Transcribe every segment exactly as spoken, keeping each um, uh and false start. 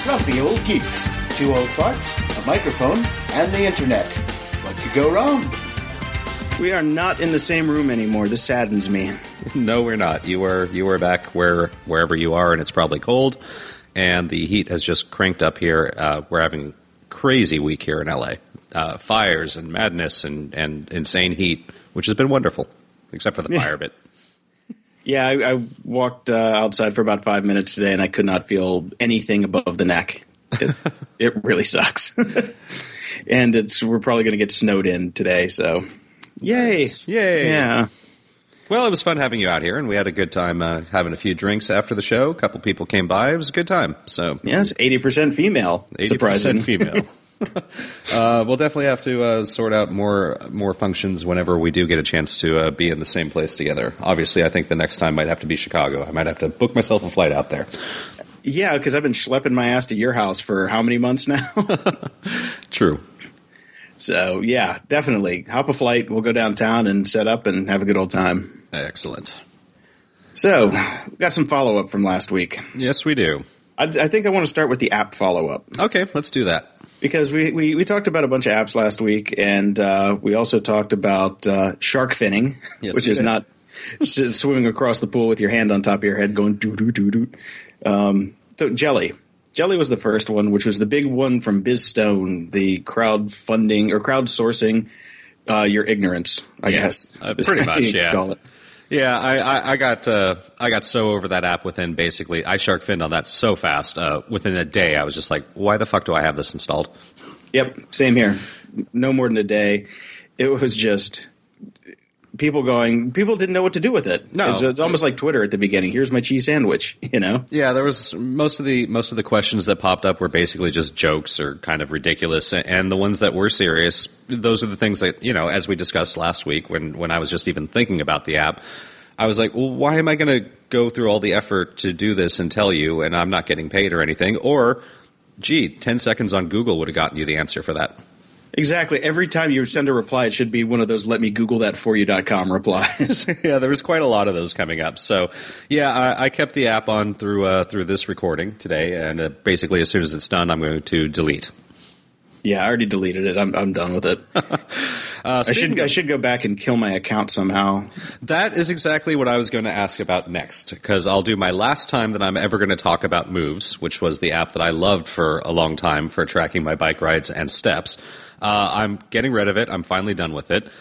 Grumpy Old Geeks. Two old farts, a microphone, and the internet. What could go wrong? We are not in the same room anymore. This saddens me. No, we're not. You are you are back where wherever you are, and it's probably cold, and the heat has just cranked up here. Uh, we're having a crazy week here in L A. Uh, fires and madness and, and insane heat, which has been wonderful, except for the Yeah. fire bit. Yeah, I, I walked uh, outside for about five minutes today, and I could not feel anything above the neck. It, it really sucks. And it's we're probably going to get snowed in today, so yay. Nice. Yay. Yeah. Well, it was fun having you out here, and we had a good time uh, having a few drinks after the show. A couple people came by. It was a good time. So Yes, eighty percent female. eighty Surprising. percent female. uh, we'll definitely have to uh, sort out more more functions whenever we do get a chance to uh, be in the same place together. Obviously, I think the next time might have to be Chicago. I might have to book myself a flight out there. Yeah, because I've been schlepping my ass to your house for how many months now? True. So, yeah, definitely. Hop a flight. We'll go downtown and set up and have a good old time. Excellent. So, we got some follow-up from last week. Yes, we do. I, I think I want to start with the app follow-up. Okay, let's do that. Because we, we, we talked about a bunch of apps last week, and uh, we also talked about uh, shark finning, Yes, which we is did. not s- swimming across the pool with your hand on top of your head going doo-doo-doo-doo. Um, so Jelly. Jelly was the first one, which was the big one from BizStone, the crowdfunding or crowdsourcing uh, your ignorance, I Yeah, guess. uh, pretty is how much, you yeah. call it. Yeah, I, I, I got uh, I got so over that app within basically I shark finned on that so fast. Uh, within a day, I was just like, why the fuck do I have this installed? Yep, same here. No more than a day. It was just people going. People didn't know what to do with it. No. it's, it's almost like Twitter at the beginning. Here's my cheese sandwich. You know. Yeah, there was most of the most of the questions that popped up were basically just jokes or kind of ridiculous, and the ones that were serious, those are the things that, you know, as we discussed last week when when I was just even thinking about the app, I was like, well, why am I going to go through all the effort to do this and tell you, and I'm not getting paid or anything? Or, gee, ten seconds on Google would have gotten you the answer for that. Exactly. Every time you send a reply, it should be one of those "let me Google that for you" dot com replies. Yeah, there was quite a lot of those coming up. So, yeah, I, I kept the app on through uh, through this recording today, and uh, basically as soon as it's done, I'm going to delete. Yeah, I already deleted it. I'm I'm done with it. Uh, I should speaking I of- should go back and kill my account somehow. That is exactly what I was going to ask about next, because I'll do my last time that I'm ever going to talk about Moves, which was the app that I loved for a long time for tracking my bike rides and steps. Uh, I'm getting rid of it. I'm finally done with it.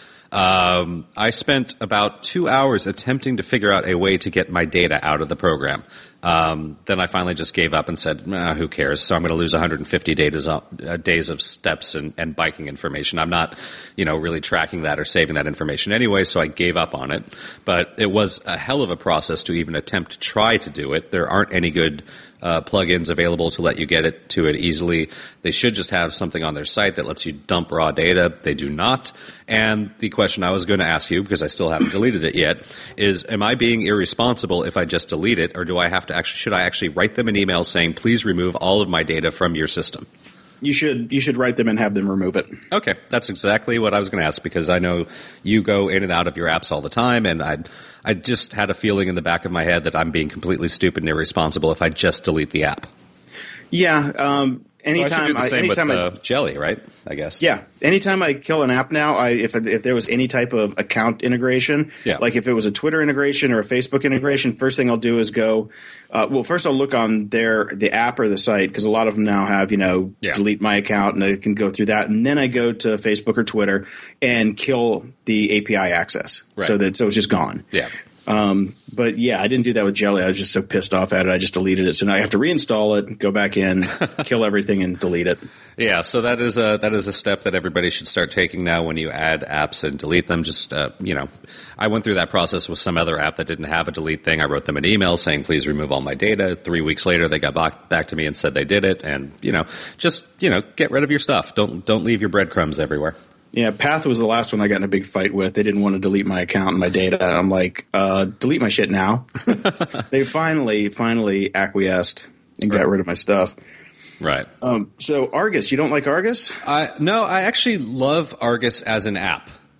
Um, I spent about two hours attempting to figure out a way to get my data out of the program. Um, then I finally just gave up and said, nah, who cares? So I'm going to lose one hundred fifty days, uh, days of steps and, and biking information. I'm not, you know, really tracking that or saving that information anyway, so I gave up on it. But it was a hell of a process to even attempt to try to do it. There aren't any good uh, plugins available to let you get it to it easily. They should just have something on their site that lets you dump raw data. They do not. And the question I was going to ask you, because I still haven't deleted it yet, is am I being irresponsible if I just delete it, or do I have to actually, should I actually write them an email saying, please remove all of my data from your system? You should you should write them and have them remove it. Okay, that's exactly what I was going to ask, because I know you go in and out of your apps all the time, and I I just had a feeling in the back of my head that I'm being completely stupid and irresponsible if I just delete the app. Yeah. Um, So I should anytime do the I, same with anytime I, uh, Jelly, right? I guess. yeah, anytime I kill an app now, I if if there was any type of account integration, Yeah. like if it was a Twitter integration or a Facebook integration, first thing I'll do is go. Uh, well, first I'll look on their the app or the site, because a lot of them now have, you know, Yeah. delete my account, and I can go through that, and then I go to Facebook or Twitter and kill the A P I access, Right. so that so it's just gone. Yeah. Um, but yeah, I didn't do that with Jelly. I was just so pissed off at it. I just deleted it. So now I have to reinstall it, go back in, kill everything, and delete it. Yeah, so that is a that is a step that everybody should start taking now when you add apps and delete them. Just uh, you know, I went through that process with some other app that didn't have a delete thing. I wrote them an email saying, please remove all my data. Three weeks later, they got back, back to me and said they did it. And you know, just you know, get rid of your stuff. Don't don't leave your breadcrumbs everywhere. Yeah, Path was the last one I got in a big fight with. They didn't want to delete my account and my data. I'm like, uh, delete my shit now. They finally, finally acquiesced and got rid of my stuff. Right. Um, so Argus, you don't like Argus? I no, I actually love Argus as an app.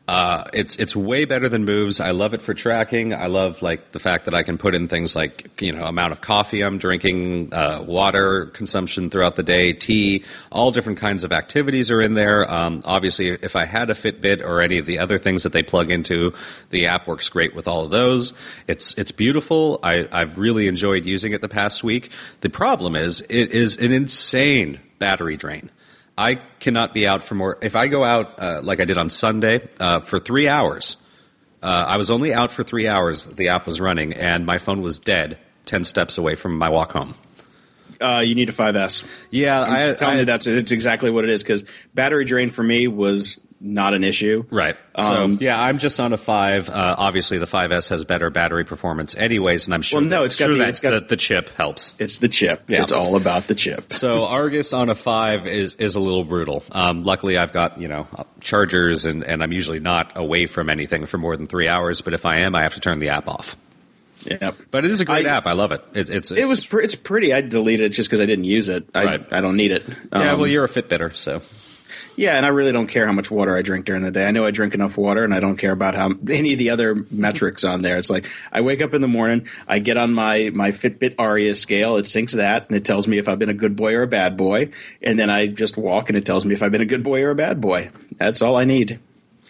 Uh, it's it's way better than Moves. I love it for tracking. I love like the fact that I can put in things like, you know, amount of coffee I'm drinking, uh, water consumption throughout the day, tea, all different kinds of activities are in there. Um, obviously, if I had a Fitbit or any of the other things that they plug into, the app works great with all of those. It's it's beautiful. I, I've really enjoyed using it the past week. The problem is it is an insane battery drain. I cannot be out for more. If I go out uh, like I did on Sunday uh, for three hours, uh, I was only out for three hours. The app was running, and my phone was dead ten steps away from my walk home. Uh, you need a five S. Yeah, I'm just I, telling I, you that's it's exactly what it is, because battery drain for me was not an issue. Right. Um, so yeah, I'm just on a five. Uh, obviously, the five S has better battery performance, anyways, and I'm sure. Well, no, that, it's got sure the- that it's got- the, the chip helps. It's the chip. Yeah. It's all about the chip. So Argus on a five is is a little brutal. Um, luckily, I've got you know chargers, and, and I'm usually not away from anything for more than three hours. But if I am, I have to turn the app off. Yeah, But it is a great I- app. I love it. it it's, it's it was. Pr- it's pretty. I deleted it just because I didn't use it. I Right. I don't need it. yeah. Um, Well, you're a Fitbitter, so Yeah, and I really don't care how much water I drink during the day. I know I drink enough water, and I don't care about how any of the other metrics on there. It's like I wake up in the morning, I get on my, my Fitbit Aria scale, it syncs that, and it tells me if I've been a good boy or a bad boy, and then I just walk, and it tells me if I've been a good boy or a bad boy. That's all I need.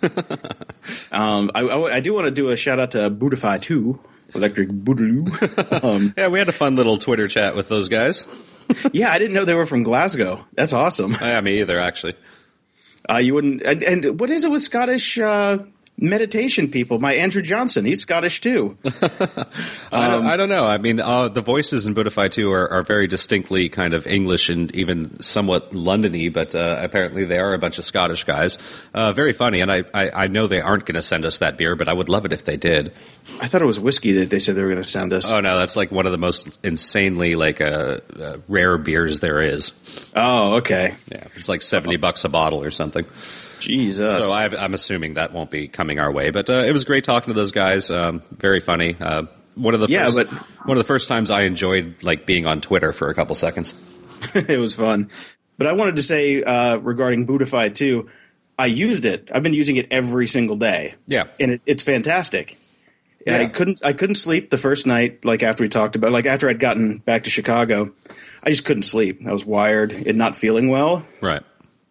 um, I, I, I do want to do a shout out to Bootify two, Electric Boogaloo. um, yeah, we had a fun little Twitter chat with those guys. yeah, I didn't know they were from Glasgow. That's awesome. Yeah, me either, actually. Uh, you wouldn't. And, and what is it with Scottish uh, meditation people? My Andrew Johnson, he's Scottish too. I, don't, I don't know. I mean, uh, the voices in Bootify two are, are very distinctly kind of English and even somewhat London-y, but uh, apparently they are a bunch of Scottish guys. Uh, very funny, and I, I, I know they aren't going to send us that beer, but I would love it if they did. I thought it was whiskey that they said they were going to send us. Oh, no, that's like one of the most insanely like uh, uh, rare beers there is. Oh, okay. Yeah, it's like seventy bucks a bottle or something. Jesus. So I've, I'm assuming that won't be coming our way, but uh, it was great talking to those guys. Um, very funny. Uh, one of the Yeah, first, but- one of the first times I enjoyed like being on Twitter for a couple seconds. It was fun. But I wanted to say uh, regarding Bootify two, I used it. I've been using it every single day. Yeah. And it, it's fantastic. Yeah. I couldn't I couldn't sleep the first night, like after we talked about, like after I'd gotten back to Chicago. I just couldn't sleep. I was wired and not feeling well. Right.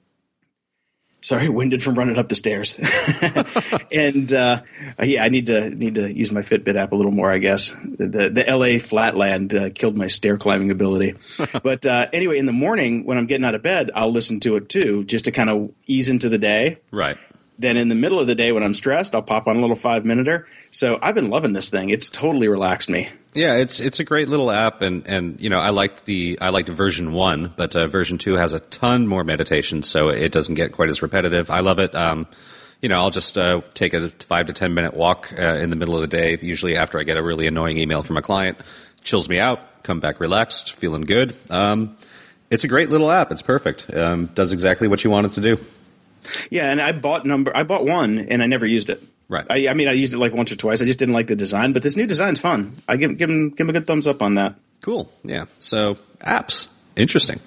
Sorry, winded from running up the stairs. and uh, yeah, I need to need to use my Fitbit app a little more, I guess. The the L A flatland uh, killed my stair climbing ability. But uh, anyway, in the morning when I'm getting out of bed, I'll listen to it too, just to kind of ease into the day. Right. Then in the middle of the day when I'm stressed, I'll pop on a little five minuter. So I've been loving this thing. It's totally relaxed me. Yeah, it's it's a great little app, and, and you know I liked the I liked version one, but uh, version two has a ton more meditation, so it doesn't get quite as repetitive. I love it. Um, you know, I'll just uh, take a five to ten minute walk uh, in the middle of the day, usually after I get a really annoying email from a client. Chills me out. Come back relaxed, feeling good. Um, it's a great little app. It's perfect. Um, does exactly what you want it to do. Yeah, and I bought number. I bought one, and I never used it. Right. I, I mean, I used it like once or twice. I just didn't like the design, but this new design's fun. I give give him give him a good thumbs up on that. Cool. Yeah. So apps, interesting.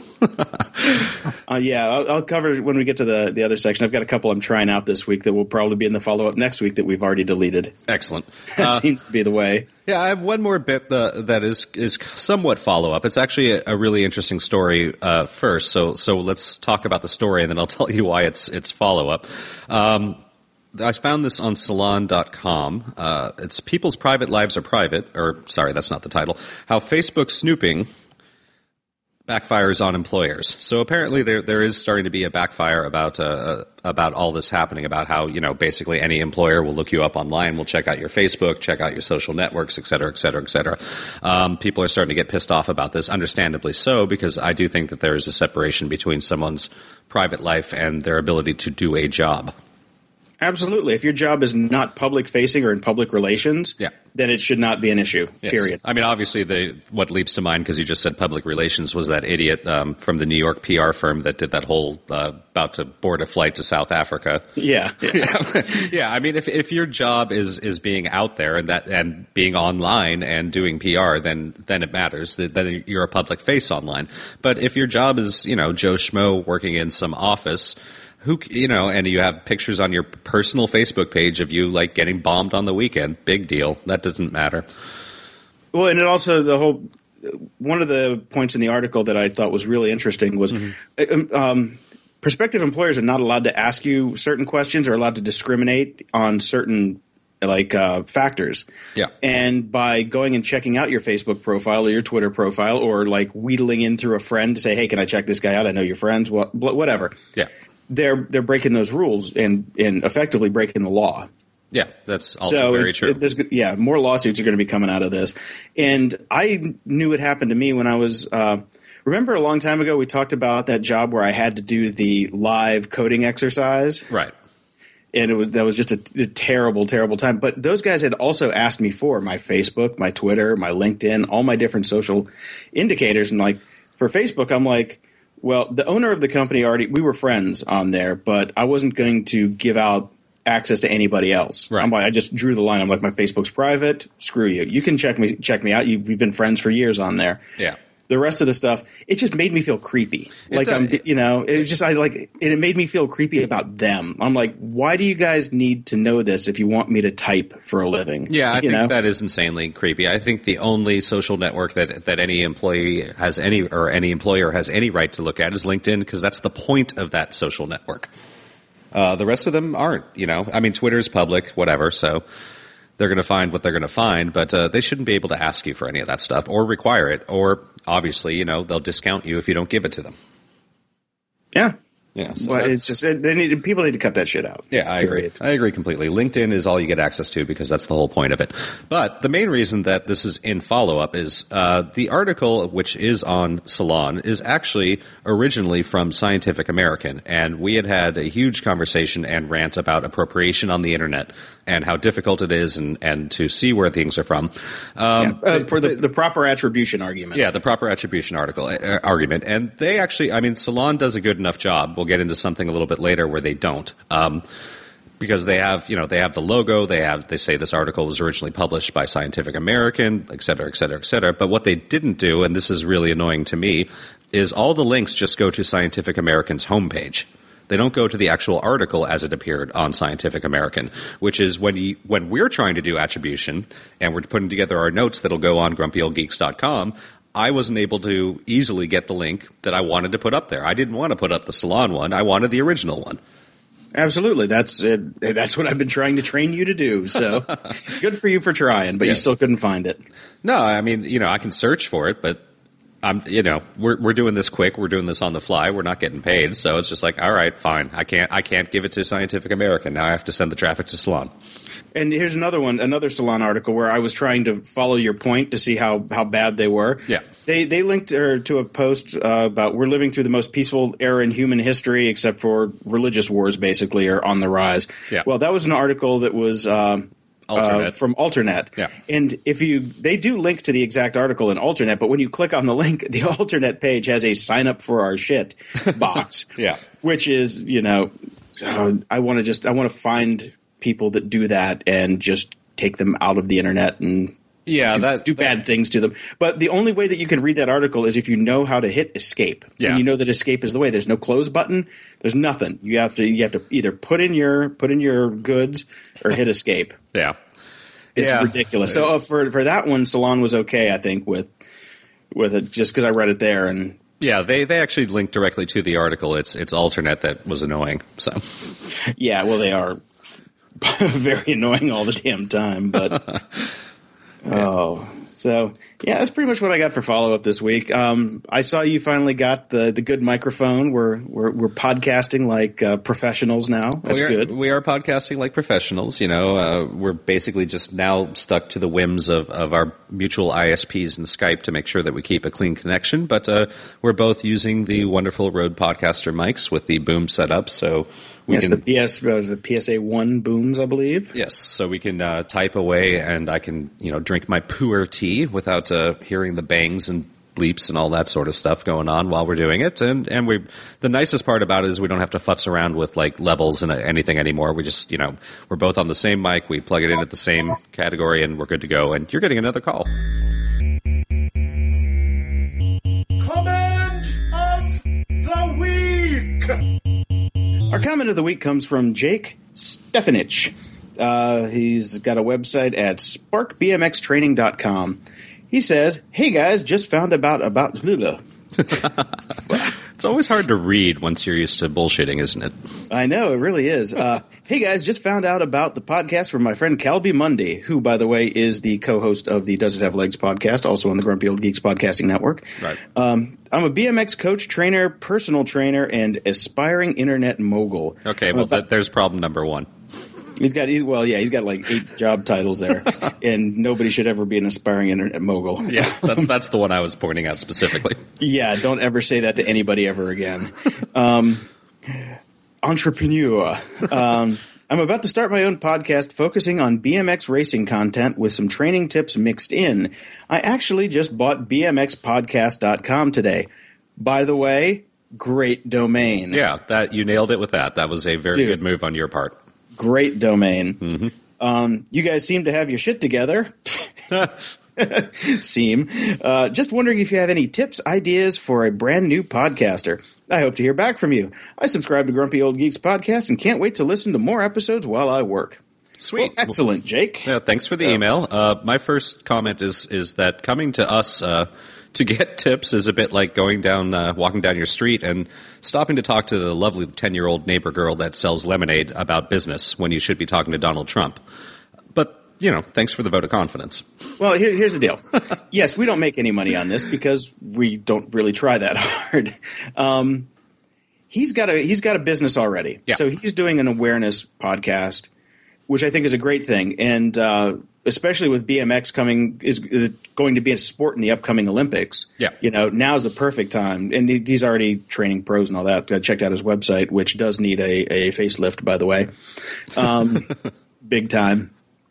Uh, yeah, I'll, I'll cover when we get to the the other section. I've got a couple I'm trying out this week that will probably be in the follow up next week that we've already deleted. Excellent. That Uh, seems to be the way. Yeah, I have one more bit that, that is is somewhat follow up. It's actually a, a really interesting story uh, first. So so let's talk about the story, and then I'll tell you why it's it's follow up. Um, I found this on Salon dot com. Uh, it's People's Private Lives Are Private, or sorry, that's not the title. How Facebook snooping backfires on employers. So apparently there there is starting to be a backfire about uh, about all this happening, about how, you know, basically any employer will look you up online, will check out your Facebook, check out your social networks, et cetera, et cetera, et cetera. Um, people are starting to get pissed off about this, understandably so, because I do think that there is a separation between someone's private life and their ability to do a job. Absolutely. If your job is not public facing or in public relations, Yeah. then it should not be an issue. Yes. Period. I mean, obviously, the what leaps to mind, because you just said public relations, was that idiot um, from the New York P R firm that did that whole uh, about to board a flight to South Africa. Yeah. Yeah, yeah. I mean, if if your job is is being out there and that and being online and doing P R, then then it matters. Then you're a public face online. But if your job is, you know, Joe Schmo working in some office, Who you know, and you have pictures on your personal Facebook page of you like getting bombed on the weekend. Big deal. That doesn't matter. Well, and it also the whole one of the points in the article that I thought was really interesting was mm-hmm. um, prospective employers are not allowed to ask you certain questions or allowed to discriminate on certain like uh, factors. Yeah. And by going and checking out your Facebook profile or your Twitter profile or like wheedling in through a friend to say, hey, can I check this guy out? I know you're friends, wh- whatever. Yeah. They're they're breaking those rules and, and effectively breaking the law. Yeah, that's also so very it's, true. It, there's, yeah, more lawsuits are going to be coming out of this. And I knew it happened to me when I was uh, – remember a long time ago we talked about that job where I had to do the live coding exercise? Right. And it was that was just a, a terrible, terrible time. But those guys had also asked me for my Facebook, my Twitter, my LinkedIn, all my different social indicators. And like for Facebook, I'm like, well, the owner of the company already – we were friends on there, but I wasn't going to give out access to anybody else. Right. I'm like, I just drew the line. I'm like, my Facebook's private. Screw you. You can check me check me out. You, we've been friends for years on there. Yeah. The rest of the stuff, it just made me feel creepy. Like uh, I'm, you know, it was just I like, and it made me feel creepy about them. I'm like, why do you guys need to know this if you want me to type for a living? Yeah, I you think know? that is insanely creepy. I think the only social network that that any employee has any or any employer has any right to look at is LinkedIn because that's the point of that social network. Uh, the rest of them aren't. You know, I mean, Twitter's public, whatever, so. They're going to find what they're going to find, but uh, they shouldn't be able to ask you for any of that stuff or require it. Or obviously, you know, they'll discount you if you don't give it to them. Yeah. Yeah, so but it's just they need, people need to cut that shit out. Yeah, I period. agree. I agree completely. LinkedIn is all you get access to because that's the whole point of it. But the main reason that this is in follow-up is uh, the article, which is on Salon, is actually originally from Scientific American, and we had had a huge conversation and rant about appropriation on the internet and how difficult it is and, and to see where things are from. Um, yeah, uh, for the, the proper attribution argument. Yeah, the proper attribution article uh, argument. And they actually, I mean, Salon does a good enough job. We'll get into something a little bit later where they don't. Um, because they have, you know, they have the logo, they have, they say this article was originally published by Scientific American, et cetera, et cetera, et cetera. But what they didn't do, and this is really annoying to me, is all the links just go to Scientific American's homepage. They don't go to the actual article as it appeared on Scientific American, which is when you, when we're trying to do attribution and we're putting together our notes that'll go on grumpy old geeks dot com, I wasn't able to easily get the link that I wanted to put up there. I didn't want to put up the Salon one. I wanted the original one. Absolutely. That's it. That's what I've been trying to train you to do. So good for you for trying, but yes. You still couldn't find it. No, I mean, you know, I can search for it, but I'm, you know, we're we're doing this quick. We're doing this on the fly. We're not getting paid, so it's just like, all right, fine. I can't I can't give it to Scientific American. Now I have to send the traffic to Salon. And here's another one, another Salon article where I was trying to follow your point to see how, how bad they were. Yeah, they they linked er, to a post uh, about we're living through the most peaceful era in human history, except for religious wars, basically, are on the rise. Yeah. Well, that was an article that was. Uh, Uh, from Alternet. Yeah. And if you they do link to the exact article in Alternet, but when you click on the link, the Alternet page has a sign up for our shit box. Yeah. Which is, you know, uh, I want to just I want to find people that do that and just take them out of the internet and yeah, do, that, do bad that, things to them. But the only way that you can read that article is if you know how to hit escape. Yeah. And you know that escape is the way. There's no close button. There's nothing. You have to you have to either put in your put in your goods or hit escape. Yeah. It's yeah. ridiculous. So uh, for for that one, Salon was okay, I think, with with it just because I read it there. And yeah, they, they actually linked directly to the article. It's it's Alternet that was annoying. So yeah, well, they are very annoying all the damn time. But oh, so yeah, that's pretty much what I got for follow up this week. Um, I saw you finally got the, the good microphone. We're we're, we're podcasting like uh, professionals now. That's we are, good. We are podcasting like professionals. You know, uh, we're basically just now stuck to the whims of, of our mutual I S Ps and Skype to make sure that we keep a clean connection. But uh, we're both using the wonderful Rode Podcaster mics with the boom setup, so. We yes, can, the P S uh, the P S A one booms, I believe. Yes, so we can uh, type away, and I can, you know, drink my puer tea without uh, hearing the bangs and bleeps and all that sort of stuff going on while we're doing it. And and we, the nicest part about it is we don't have to futz around with like levels and anything anymore. We just, you know, we're both on the same mic. We plug it in at the same category, and we're good to go. And you're getting another call. Comment of the week. Our comment comment of the week comes from Jake Stefanich. Uh, he's got a website at spark b m x training dot com. He says, "Hey guys, just found about about." It's always hard to read once you're used to bullshitting, isn't it? I know, it really is. Uh, hey guys, just found out about the podcast from my friend Calby Mundy, who, by the way, is the co-host of the Does It Have Legs podcast, also on the Grumpy Old Geeks podcasting network. Right. Um, I'm a B M X coach, trainer, personal trainer, and aspiring internet mogul. Okay, well, that, there's problem number one. He's got, he's, well, yeah, he's got like eight job titles there, and nobody should ever be an aspiring internet mogul. Yeah, that's that's the one I was pointing out specifically. Yeah, don't ever say that to anybody ever again. Um, entrepreneur. Um, I'm about to start my own podcast focusing on B M X racing content with some training tips mixed in. I actually just bought b m x podcast dot com today. By the way, great domain. Yeah, that you nailed it with that. That was a very Dude. good move on your part. Great domain. Mm-hmm. Um, you guys seem to have your shit together. Seem. Uh, just wondering if you have any tips, ideas for a brand new podcaster. I hope to hear back from you. I subscribe to Grumpy Old Geeks podcast and can't wait to listen to more episodes while I work. Sweet. Well, excellent, Jake. Yeah, thanks for the So- email. Uh, my first comment is is that coming to us uh, to get tips is a bit like going down, uh, walking down your street and stopping to talk to the lovely ten-year-old neighbor girl that sells lemonade about business when you should be talking to Donald Trump. But, you know, thanks for the vote of confidence. Well, here, here's the deal. Yes, we don't make any money on this because we don't really try that hard. Um, he's got a he's got a business already, Yeah. so he's doing an awareness podcast, which I think is a great thing, and uh, especially with B M X coming is uh, going to be a sport in the upcoming Olympics. Yeah. You know, now's the perfect time, and he, he's already training pros and all that. I checked out his website, which does need a, a facelift, by the way, um, big time.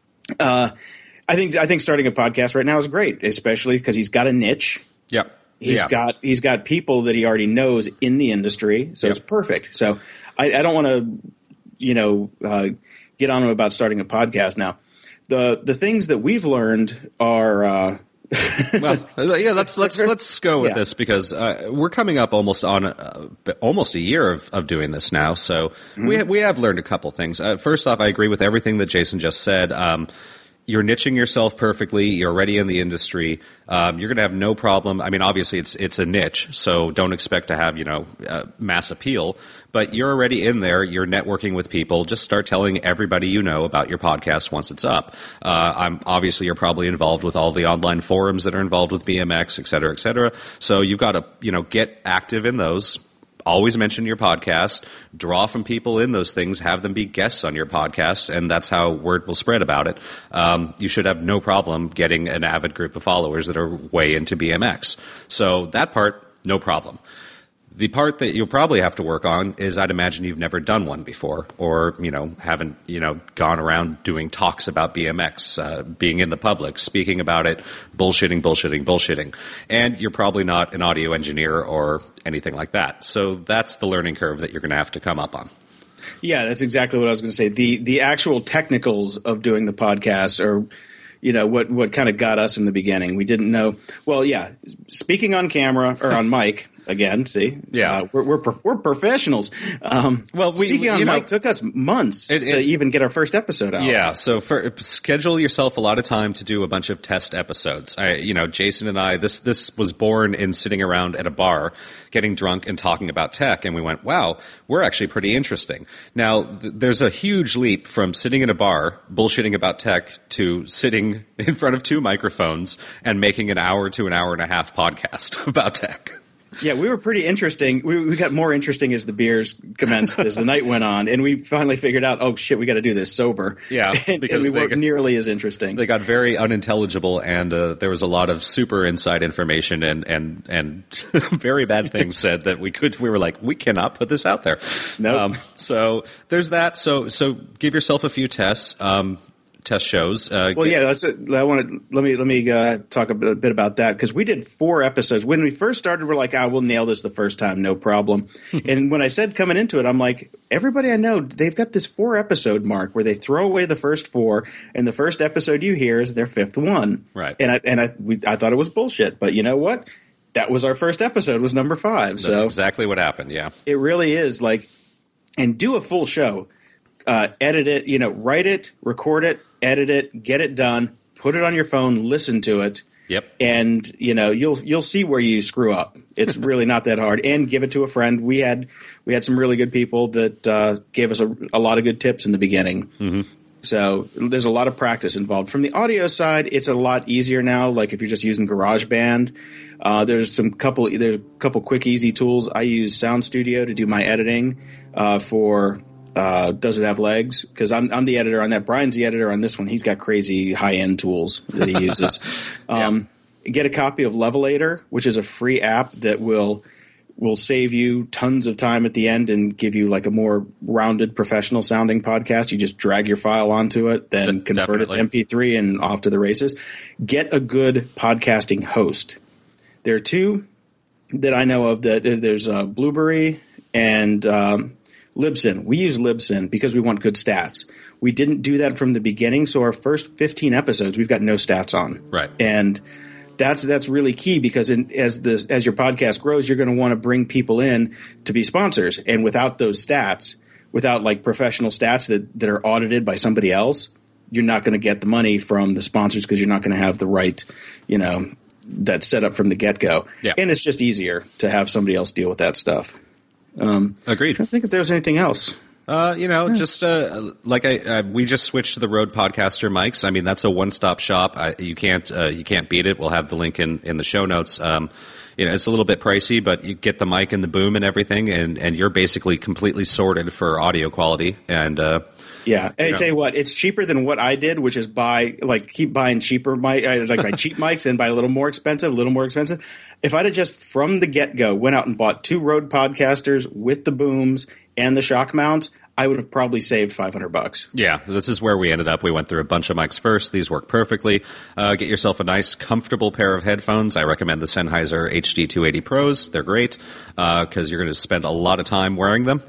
Uh, I think I think starting a podcast right now is great, especially because he's got a niche. Yeah. He's yeah. got he's got people that he already knows in the industry, so Yep. it's perfect. So I, I don't want to, you know, uh, get on him about starting a podcast now. The the things that we've learned are uh, Well, yeah, let's let's let's go with Yeah. this because uh, we're coming up almost on uh, almost a year of, of doing this now. So Mm-hmm. we we have learned a couple things. Uh, first off, I agree with everything that Jason just said. Um, you're niching yourself perfectly. You're already in the industry. Um, you're going to have no problem. I mean, obviously, it's it's a niche, so don't expect to have you know uh, mass appeal. But you're already in there. You're networking with people. Just start telling everybody you know about your podcast once it's up. Uh, I'm obviously you're probably involved with all the online forums that are involved with B M X, et cetera, et cetera. So you've got to you know get active in those. Always mention your podcast, draw from people in those things, have them be guests on your podcast, and that's how word will spread about it. Um, you should have no problem getting an avid group of followers that are way into B M X. So that part, no problem. The part that you'll probably have to work on is I'd imagine you've never done one before or, you know, haven't, you know, gone around doing talks about B M X, uh, being in the public, speaking about it, bullshitting, bullshitting, bullshitting. And you're probably not an audio engineer or anything like that. So that's the learning curve that you're going to have to come up on. Yeah, that's exactly what I was going to say. The the actual technicals of doing the podcast are, you know, what what kind of got us in the beginning. We didn't know. Well, yeah, speaking on camera or on mic again. See, Yeah. uh, we're we're, pro- we're professionals. Um, Well, we- speaking on you know- mic took us months It- to it- even get our first episode out. Yeah, so for, schedule yourself a lot of time to do a bunch of test episodes. I, you know, Jason and I, this this was born in sitting around at a bar, getting drunk and talking about tech, and we went, "Wow, we're actually pretty interesting." Now, th- there's a huge leap from sitting in a bar bullshitting about tech to sitting in front of two microphones and making an hour to an hour and a half podcast about tech. Yeah, we were pretty interesting. We, we got more interesting as the beers commenced, as the night went on, and we finally figured out, oh shit, we got to do this sober. Yeah, and, because and we they weren't got- nearly as interesting. They got very unintelligible, and uh, there was a lot of super inside information and and and very bad things said that we could. We were like, we cannot put this out there. Nope. so there's that. So so give yourself a few tests. Um, test shows. Uh, Well, get- yeah, that's. A, I want to let me let me uh, talk a bit, a bit about that because we did four episodes. When we first started, we're like, "Ah, we'll nail this the first time, no problem." And when I said coming into it, I'm like, everybody I know, they've got this four episode mark where they throw away the first four, and the first episode you hear is their fifth one. Right. And I and I we, I thought it was bullshit, but you know what? That was our first episode. Was number five. that's so exactly what happened. Yeah. it really is like and do a full show. Uh, edit it, you know, write it, record it, edit it, get it done, put it on your phone, listen to it. Yep. And, you know, you'll you'll see where you screw up. It's really not that hard. And give it to a friend. We had we had some really good people that uh, gave us a, a lot of good tips in the beginning. Mm-hmm. So there's a lot of practice involved. From the audio side, it's a lot easier now. Like if you're just using GarageBand, uh, there's some couple there's a couple quick easy tools. I use Sound Studio to do my editing uh, for. Uh, does it have legs? Because I'm I'm the editor on that. Brian's the editor on this one. He's got crazy high end tools that he uses. um, yeah. Get a copy of Levelator, which is a free app that will will save you tons of time at the end and give you like a more rounded, professional sounding podcast. You just drag your file onto it, then De- convert definitely. it to M P three, and off to the races. Get a good podcasting host. There are two that I know of. That there's uh, Blueberry and. Um, Libsyn. We use Libsyn because we want good stats. We didn't do that from the beginning, so our first fifteen episodes we've got no stats on. Right. And that's that's really key because in, as the as your podcast grows, you're going to want to bring people in to be sponsors. And without those stats, without like professional stats that, that are audited by somebody else, you're not going to get the money from the sponsors because you're not going to have the right, you know, that set up from the get-go. Yeah. And it's just easier to have somebody else deal with that stuff. Um, Agreed. I don't think if there was anything else. Uh, you know, yeah. just uh, like I, uh, we just switched to the Rode Podcaster mics. I mean, that's a one-stop shop. I, you can't, uh, you can't beat it. We'll have the link in, in the show notes. Um, you know, it's a little bit pricey, but you get the mic and the boom and everything, and, and you're basically completely sorted for audio quality. And uh, yeah, and I know. tell you what, it's cheaper than what I did, which is buy like keep buying cheaper mic, uh, like buy cheap mics and buy a little more expensive, a little more expensive. If I'd have just from the get-go went out and bought two Rode Podcasters with the booms and the shock mounts, I would have probably saved five hundred bucks. Yeah, this is where we ended up. We went through a bunch of mics first. These work perfectly. Uh, get yourself a nice, comfortable pair of headphones. I recommend the Sennheiser H D two eighty Pros. They're great because uh, you're going to spend a lot of time wearing them.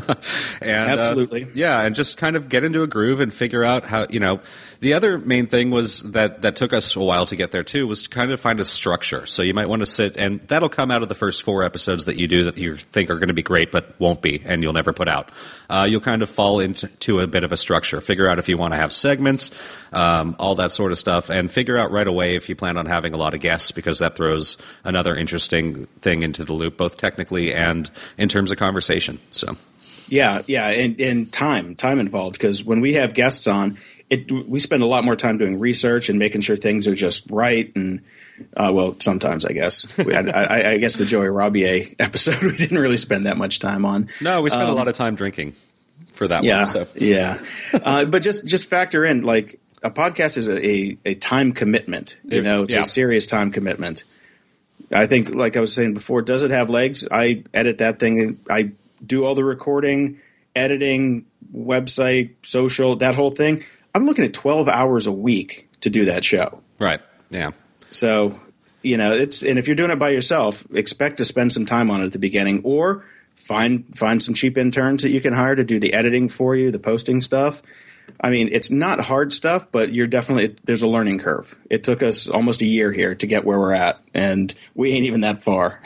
and, Absolutely. Uh, yeah, and just kind of get into a groove and figure out how, you know, the other main thing was that, that took us a while to get there too, was to kind of find a structure. So you might want to sit, and that'll come out of the first four episodes that you do that you think are going to be great but won't be, and you'll never put out. Uh, you'll kind of fall into to a bit of a structure. Figure out if you want to have segments, um, all that sort of stuff, and figure out right away if you plan on having a lot of guests, because that throws another interesting thing into the loop, both technically and in terms of conversation. So, yeah, yeah, and, and time, time involved, because when we have guests on, it we spend a lot more time doing research and making sure things are just right. And uh, well, sometimes I guess we had, I, I guess the Joey Rabier episode we didn't really spend that much time on. No, we spent um, a lot of time drinking for that yeah, one. So. Yeah, uh, but just just factor in, like, a podcast is a, a, a time commitment. You know, it's yeah. a serious time commitment. I think, like I was saying before, does it have legs? I edit that thing. I do all the recording, editing, website, social, that whole thing. I'm looking at twelve hours a week to do that show. Right. Yeah. So, you know, it's, and if you're doing it by yourself, expect to spend some time on it at the beginning, or find find some cheap interns that you can hire to do the editing for you, the posting stuff. I mean, it's not hard stuff, but you're definitely, there's a learning curve. It took us almost a year here to get where we're at, and we ain't even that far.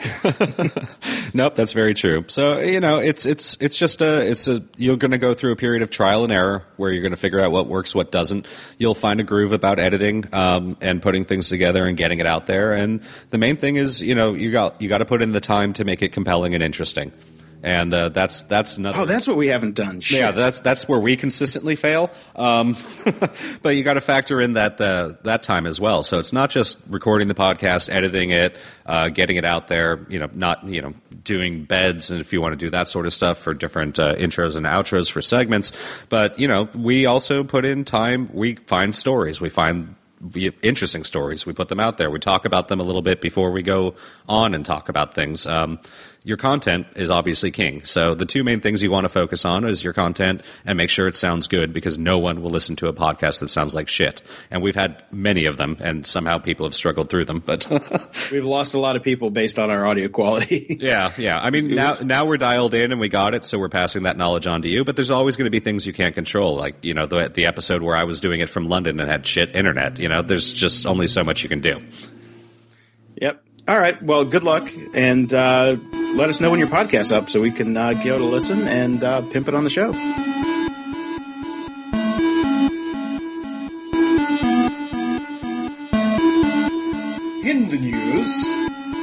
Nope, that's very true. So, you know, it's it's it's just a it's a you're going to go through a period of trial and error where you're going to figure out what works, what doesn't. You'll find a groove about editing um, and putting things together and getting it out there. And the main thing is, you know, you got you got to put in the time to make it compelling and interesting. And uh, that's that's another. Oh, that's what we haven't done. Shit. Yeah, that's that's where we consistently fail. Um, but you got to factor in that uh, that time as well. So it's not just recording the podcast, editing it, uh, getting it out there. You know, not you know doing beds, and if you want to do that sort of stuff for different uh, intros and outros for segments. But you know, we also put in time. We find stories. We find interesting stories. We put them out there. We talk about them a little bit before we go on and talk about things. Um, your content is obviously king. So the two main things you want to focus on is your content and make sure it sounds good, because no one will listen to a podcast that sounds like shit. And we've had many of them, and somehow people have struggled through them. But we've lost a lot of people based on our audio quality. yeah, yeah. I mean, now now we're dialed in and we got it, so we're passing that knowledge on to you. But there's always going to be things you can't control, like you know the the episode where I was doing it from London and had shit internet. You know, there's just only so much you can do. Yep. All right. Well, good luck, and uh, let us know when your podcast's up so we can uh, go to listen and uh, pimp it on the show. In the news...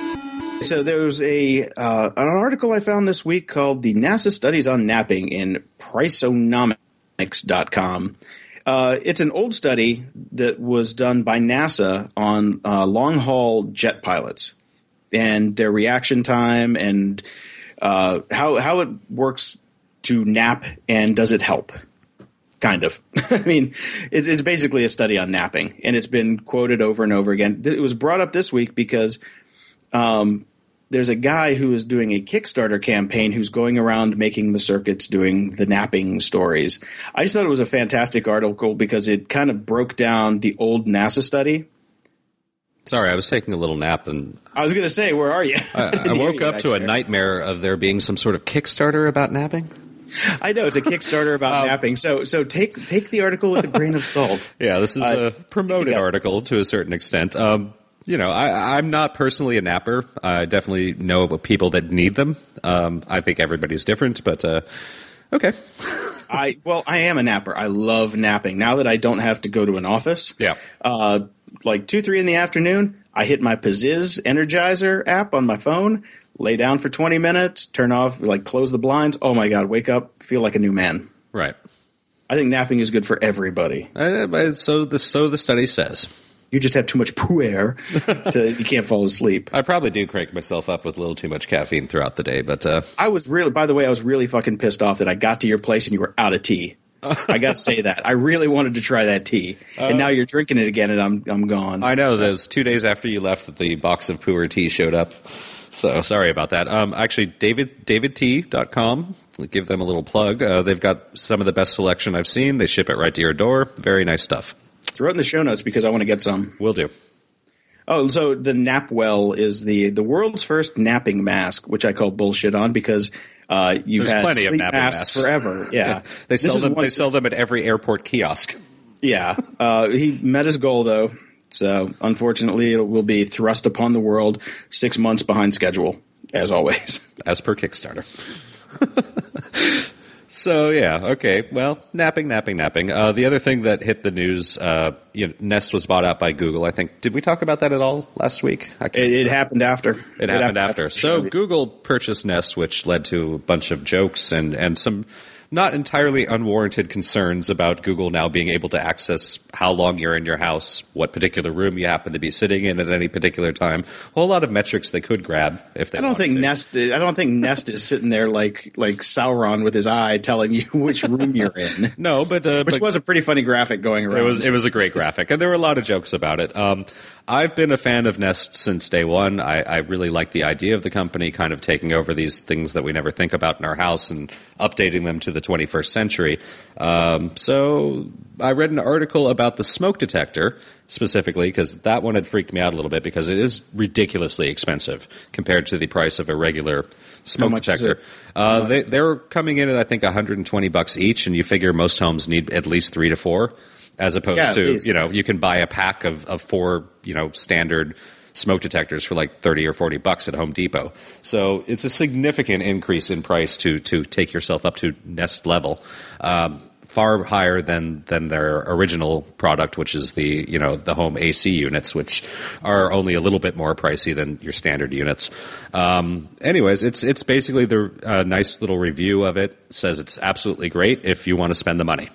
So there was a uh, an article I found this week called "The NASA Studies on Napping" in Priceonomics dot com. Uh, it's an old study that was done by NASA on uh, long-haul jet pilots and their reaction time and uh, how how it works to nap and does it help? Kind of. I mean, it's, it's basically a study on napping, and it's been quoted over and over again. It was brought up this week because um, there's a guy who is doing a Kickstarter campaign who's going around making the circuits doing the napping stories. I just thought it was a fantastic article because it kind of broke down the old NASA study. Sorry, I was taking a little nap, and I was going to say, where are you? I, I woke up to a nightmare of there being some sort of Kickstarter about napping. I know it's a Kickstarter about um, napping, so so take take the article with a grain of salt. Yeah, this is uh, a promoted article to a certain extent. Um, you know, I, I'm not personally a napper. I definitely know of people that need them. Um, I think everybody's different, but uh, okay. I well, I am a napper. I love napping. Now that I don't have to go to an office, yeah, uh, like two, three in the afternoon, I hit my Pizziz Energizer app on my phone. Lay down for twenty minutes, turn off, like close the blinds. Oh my God, wake up, feel like a new man. Right. I think napping is good for everybody. Uh, so the so the study says. You just have too much puer to you can't fall asleep. I probably do crank myself up with a little too much caffeine throughout the day, but uh, I was really. By the way, I was really fucking pissed off that I got to your place and you were out of tea. I got to say that I really wanted to try that tea, uh, and now you're drinking it again, and I'm I'm gone. I know. Those two days after you left, that the box of puer tea showed up. So sorry about that. Um, actually, David David Tea dot com. Give them a little plug. Uh, they've got some of the best selection I've seen. They ship it right to your door. Very nice stuff. Throw it in the show notes because I want to get some. Will do. Oh, so the Napwell is the the world's first napping mask, which I call bullshit on because uh, you've There's had plenty sleep of napping masks, masks forever. Yeah, they sell them. One, they sell them at every airport kiosk. Yeah, uh, he met his goal though. So unfortunately, it will be thrust upon the world six months behind schedule, as always, as per Kickstarter. So yeah, okay. Well, napping, napping, napping. Uh, the other thing that hit the news, uh, you know, Nest was bought out by Google. I think. Did we talk about that at all last week? I it, it happened after. It, it happened, happened after. after. So Google purchased Nest, which led to a bunch of jokes and and some not entirely unwarranted concerns about Google now being able to access how long you're in your house, what particular room you happen to be sitting in at any particular time. A whole lot of metrics they could grab if they. I don't think to. Nest. I don't think Nest is sitting there like like Sauron with his eye telling you which room you're in. No, but uh, which but was a pretty funny graphic going around. It was it was a great graphic, and there were a lot of jokes about it. Um, I've been a fan of Nest since day one. I, I really like the idea of the company kind of taking over these things that we never think about in our house and updating them to the twenty-first century. Um, so I read an article about the smoke detector specifically because that one had freaked me out a little bit because it is ridiculously expensive compared to the price of a regular smoke detector. Uh, they, they're coming in at, I think, one hundred twenty bucks each, and you figure most homes need at least three to four. As opposed yeah, to, you know, you can buy a pack of, of four, you know, standard smoke detectors for like thirty or forty bucks at Home Depot. So it's a significant increase in price to to take yourself up to Nest level. Um, far higher than than their original product, which is the, you know, the home A C units, which are only a little bit more pricey than your standard units. Um, anyways, it's it's basically the uh, nice little review of it. It says it's absolutely great if you want to spend the money.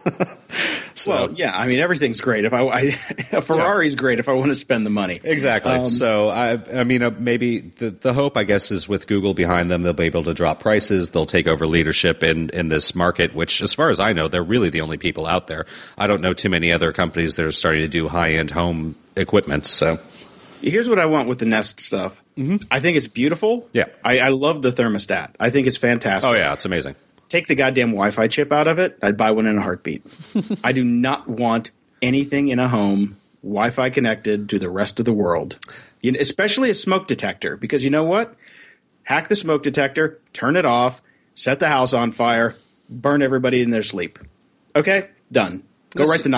So, well, yeah, I mean, everything's great. If I, I a Ferrari's yeah. great if I want to spend the money. Exactly. Um, so, I, I mean, uh, maybe the the hope, I guess, is with Google behind them, they'll be able to drop prices. They'll take over leadership in, in this market, which, as far as I know, they're really the only people out there. I don't know too many other companies that are starting to do high-end home equipment. So, here's what I want with the Nest stuff. Mm-hmm. I think it's beautiful. Yeah. I, I love the thermostat. I think it's fantastic. Oh, yeah, it's amazing. Take the goddamn Wi-Fi chip out of it, I'd buy one in a heartbeat. I do not want anything in a home Wi-Fi connected to the rest of the world, you know, especially a smoke detector, because you know what? Hack the smoke detector, turn it off, set the house on fire, burn everybody in their sleep. Okay? Done. Go this, write the novel.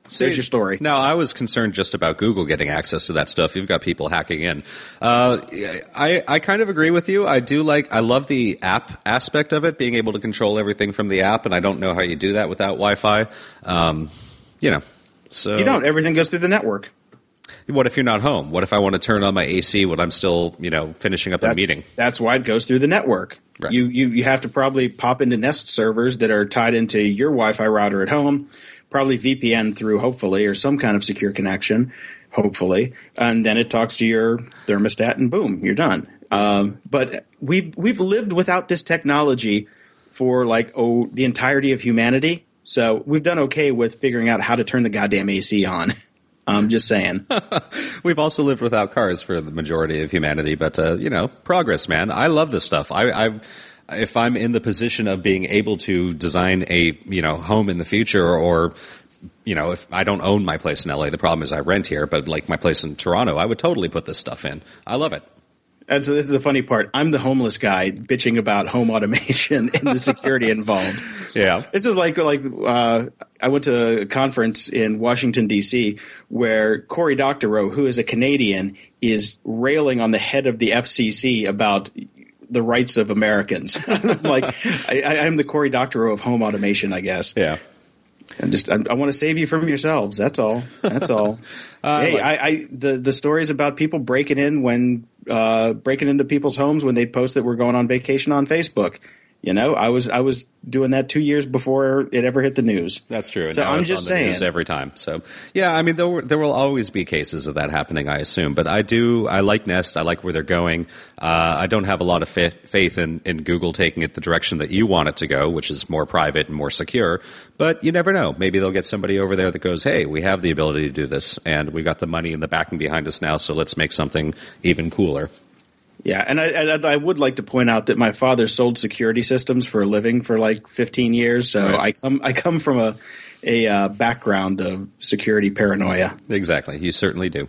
See, there's your story. Now, I was concerned just about Google getting access to that stuff. You've got people hacking in. Uh, I, I kind of agree with you. I do like, I love the app aspect of it, being able to control everything from the app, and I don't know how you do that without Wi-Fi. Um, you know, so. You don't. Everything goes through the network. What if you're not home? What if I want to turn on my A C when I'm still, you know, finishing up that, a meeting? That's why it goes through the network. Right. You, you you have to probably pop into Nest servers that are tied into your Wi-Fi router at home, probably V P N through, hopefully, or some kind of secure connection, hopefully, and then it talks to your thermostat, and boom, you're done. Um, but we've we've lived without this technology for like oh the entirety of humanity, so we've done okay with figuring out how to turn the goddamn A C on. I'm just saying. We've also lived without cars for the majority of humanity, but, uh, you know, progress, man. I love this stuff. I, I, if I'm in the position of being able to design a, you know, home in the future, or, you know, if I don't own my place in L A, the problem is I rent here, but like my place in Toronto, I would totally put this stuff in. I love it. And so this is the funny part. I'm the homeless guy bitching about home automation and the security involved. Yeah. This is like like uh, I went to a conference in Washington, D C, where Cory Doctorow, who is a Canadian, is railing on the head of the F C C about the rights of Americans. I'm like, I, I'm the Cory Doctorow of home automation, I guess. Yeah. And just I, I want to save you from yourselves. That's all. That's all. uh, hey, like, I, I the the stories about people breaking in when uh, breaking into people's homes when they post that we're going on vacation on Facebook. You know, I was I was doing that two years before it ever hit the news. That's true. And so now I'm it's just on the saying news every time. So yeah, I mean, there there will always be cases of that happening, I assume. But I do I like Nest. I like where they're going. Uh, I don't have a lot of fa- faith in, in Google taking it the direction that you want it to go, which is more private and more secure. But you never know. Maybe they'll get somebody over there that goes, "Hey, we have the ability to do this, and we got the money and the backing behind us now. So let's make something even cooler." Yeah, and I, and I would like to point out that my father sold security systems for a living for like fifteen years, so right. I come I come from a a uh, background of security paranoia. Exactly, you certainly do.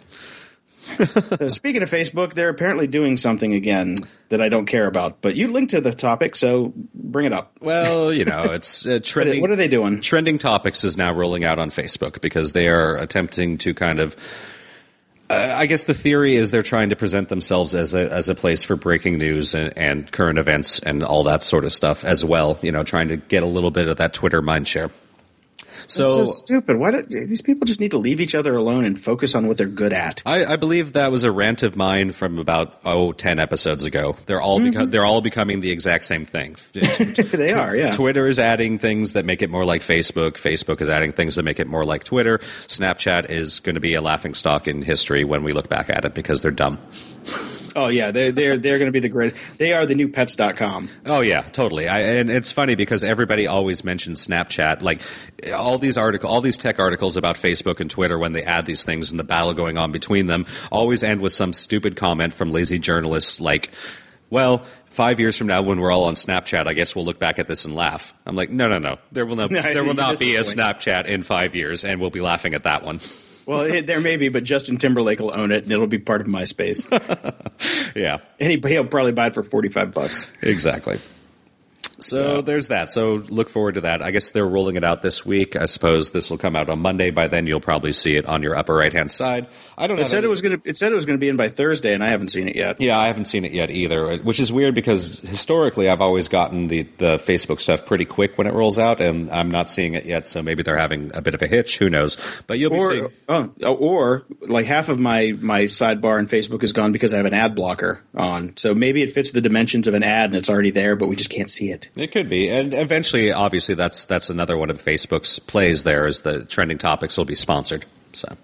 So speaking of Facebook, they're apparently doing something again that I don't care about. But you linked to the topic, so bring it up. Well, you know, it's uh, trending. What are they doing? Trending Topics is now rolling out on Facebook because they are attempting to kind of. Uh, I guess the theory is they're trying to present themselves as a as a place for breaking news and, and current events and all that sort of stuff as well. You know, trying to get a little bit of that Twitter mindshare. So, That's so stupid. Why do these people just need to leave each other alone and focus on what they're good at? I, I believe that was a rant of mine from about oh ten episodes ago. They're all mm-hmm. beco- they're all becoming the exact same thing. They are, yeah. Twitter is adding things that make it more like Facebook. Facebook is adding things that make it more like Twitter. Snapchat is going to be a laughingstock in history when we look back at it because they're dumb. Oh, yeah, they're, they're, they're going to be the great. They are the new pets dot com. Oh, yeah, totally. I, and it's funny because everybody always mentions Snapchat. Like, all these article, all these tech articles about Facebook and Twitter when they add these things and the battle going on between them always end with some stupid comment from lazy journalists like, well, five years from now when we're all on Snapchat, I guess we'll look back at this and laugh. I'm like, no, no, no. There will, no, no there will not be a Snapchat in five years, and we'll be laughing at that one. Well, it, there may be, but Justin Timberlake will own it, and it'll be part of MySpace. Yeah. And he, he'll probably buy it for forty-five bucks. Exactly. So yeah. There's that. So look forward to that. I guess they're rolling it out this week. I suppose this will come out on Monday. By then, you'll probably see it on your upper right-hand side. I don't. It said any... it was going to. It said it was going to be in by Thursday, and I haven't seen it yet. Yeah, I haven't seen it yet either. Which is weird because historically, I've always gotten the the Facebook stuff pretty quick when it rolls out, and I'm not seeing it yet. So maybe they're having a bit of a hitch. Who knows? But you'll or, be seeing. Oh, or like half of my my sidebar in Facebook is gone because I have an ad blocker on. So maybe it fits the dimensions of an ad, and it's already there, but we just can't see it. It could be. And eventually, obviously, that's that's another one of Facebook's plays there is the trending topics will be sponsored. So,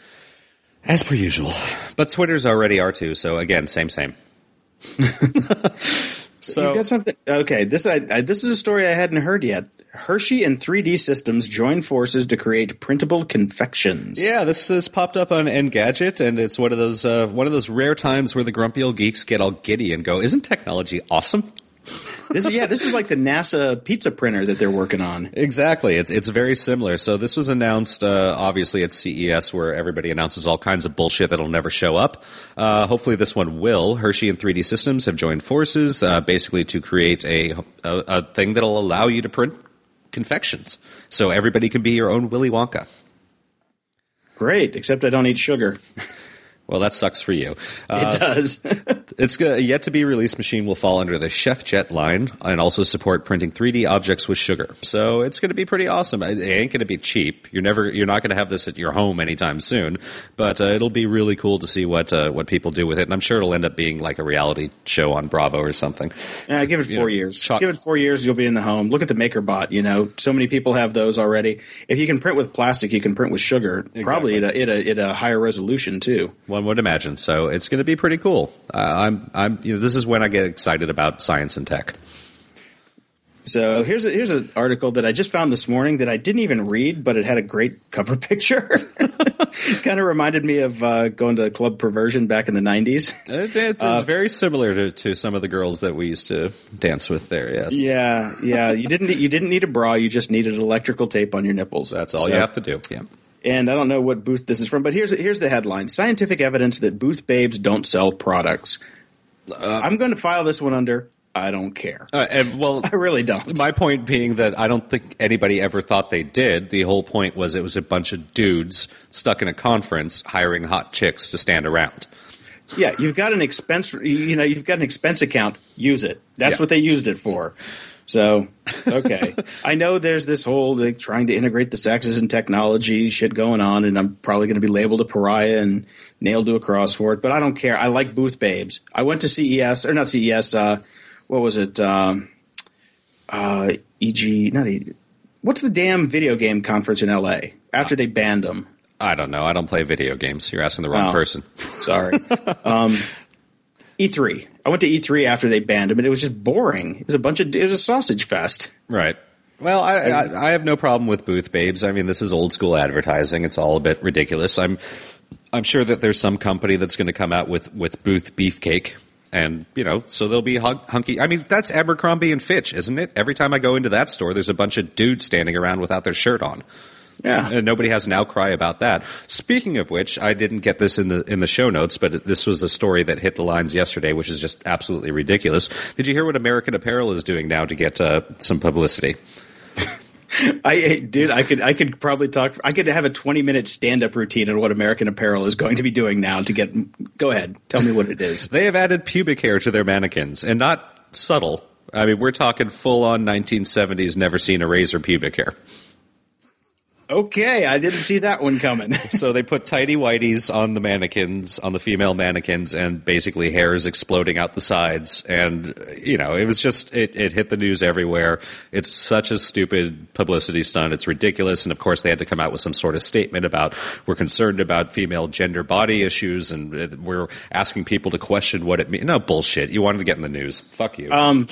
as per usual. But Twitter's already are too, so again, same, same. So you've got something. Okay, this I, I, this is a story I hadn't heard yet. Hershey and three D Systems join forces to create printable confections. Yeah, this this popped up on Engadget, and it's one of those uh, one of those rare times where the grumpy old geeks get all giddy and go, "Isn't technology awesome?" This is, yeah, this is like the NASA pizza printer that they're working on. Exactly. It's it's very similar. So this was announced, uh, obviously, at C E S, where everybody announces all kinds of bullshit that'll never show up. Uh, hopefully this one will. Hershey and three D Systems have joined forces, uh, basically to create a, a, a thing that'll allow you to print confections. So everybody can be your own Willy Wonka. great, except I don't eat sugar. Well, that sucks for you. Uh, It does. It's a yet to be released machine will fall under the ChefJet line and also support printing three D objects with sugar. So it's going to be pretty awesome. It ain't going to be cheap. You're never, you're not going to have this at your home anytime soon. But uh, it'll be really cool to see what uh, what people do with it. And I'm sure it'll end up being like a reality show on Bravo or something. Yeah, give it four You know, years. chalk- Give it four years, you'll be in the home. Look at the MakerBot. You know, so many people have those already. If you can print with plastic, you can print with sugar. Probably at a, at a at a higher resolution too. One would imagine. So it's going to be pretty cool. Uh, I'm, I'm, you know, this is when I get excited about science and tech. So here's a, here's an article that I just found this morning that I didn't even read, but it had a great cover picture. Kind of reminded me of uh, going to Club Perversion back in the nineties. It, it is very similar to, to some of the girls that we used to dance with there. Yes. Yeah, yeah. You didn't you didn't need a bra. You just needed electrical tape on your nipples. That's all So- you have to do. Yeah. And I don't know what booth this is from, but here's here's the headline: Scientific evidence that booth babes don't sell products. Uh, I'm going to file this one under I don't care. Uh, and well, I really don't. My point being that I don't think anybody ever thought they did. The whole point was it was a bunch of dudes stuck in a conference hiring hot chicks to stand around. Yeah, you've got an expense. You know, you've got an expense account. Use it. That's Yeah. what they used it for. So, okay. I know there's this whole like, trying to integrate the sexes and technology shit going on, and I'm probably going to be labeled a pariah and nailed to a cross for it, but I don't care. I like booth babes. I went to C E S, or not C E S, uh, what was it? Um, uh, E G, not E G. What's the damn video game conference in L A after they banned them? I don't know. I don't play video games. You're asking the wrong Oh. person. Sorry. um, E three. I went to E three after they banned him, and it was just boring. It was a bunch of it was a sausage fest. Right. Well, I, I, I have no problem with booth babes. I mean, this is old school advertising. It's all a bit ridiculous. I'm I'm sure that there's some company that's going to come out with, with booth beefcake. And, you know, so they'll be hunk- hunky. I mean, that's Abercrombie and Fitch, isn't it? Every time I go into that store, there's a bunch of dudes standing around without their shirt on. Yeah. And nobody has an outcry about that. Speaking of which, I didn't get this in the in the show notes, but this was a story that hit the lines yesterday, which is just absolutely ridiculous. Did you hear what American Apparel is doing now to get uh, some publicity? I dude, I could I could probably talk. I could have a twenty minute stand up routine on what American Apparel is going to be doing now to get. Go ahead, tell me what it is. They have added pubic hair to their mannequins, and not subtle. I mean, we're talking full on nineteen seventies, never seen a razor pubic hair. Okay, I didn't see that one coming. So they put tidy whities on the mannequins, on the female mannequins, and basically hair is exploding out the sides. And, you know, it was just, it, it hit the news everywhere. It's such a stupid publicity stunt. It's ridiculous. And, of course, they had to come out with some sort of statement about we're concerned about female gender body issues, and we're asking people to question what it means. No, bullshit. You wanted to get in the news. Fuck you. Um,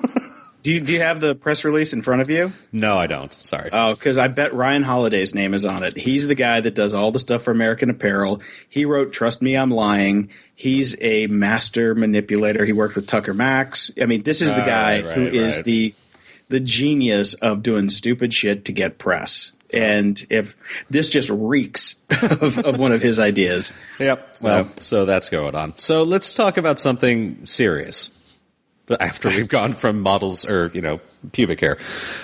do you do you have the press release in front of you? no, I don't. Sorry. Oh, because I bet Ryan Holiday's name is on it. He's the guy that does all the stuff for American Apparel. He wrote "Trust Me, I'm Lying." He's a master manipulator. He worked with Tucker Max. I mean, this is the Ah, guy right, who right, is right. the the genius of doing stupid shit to get press. And if this just reeks of, of one of his ideas. Yep. Well, so that's going on. So let's talk about something serious. But after we've gone from models or, you know, pubic hair.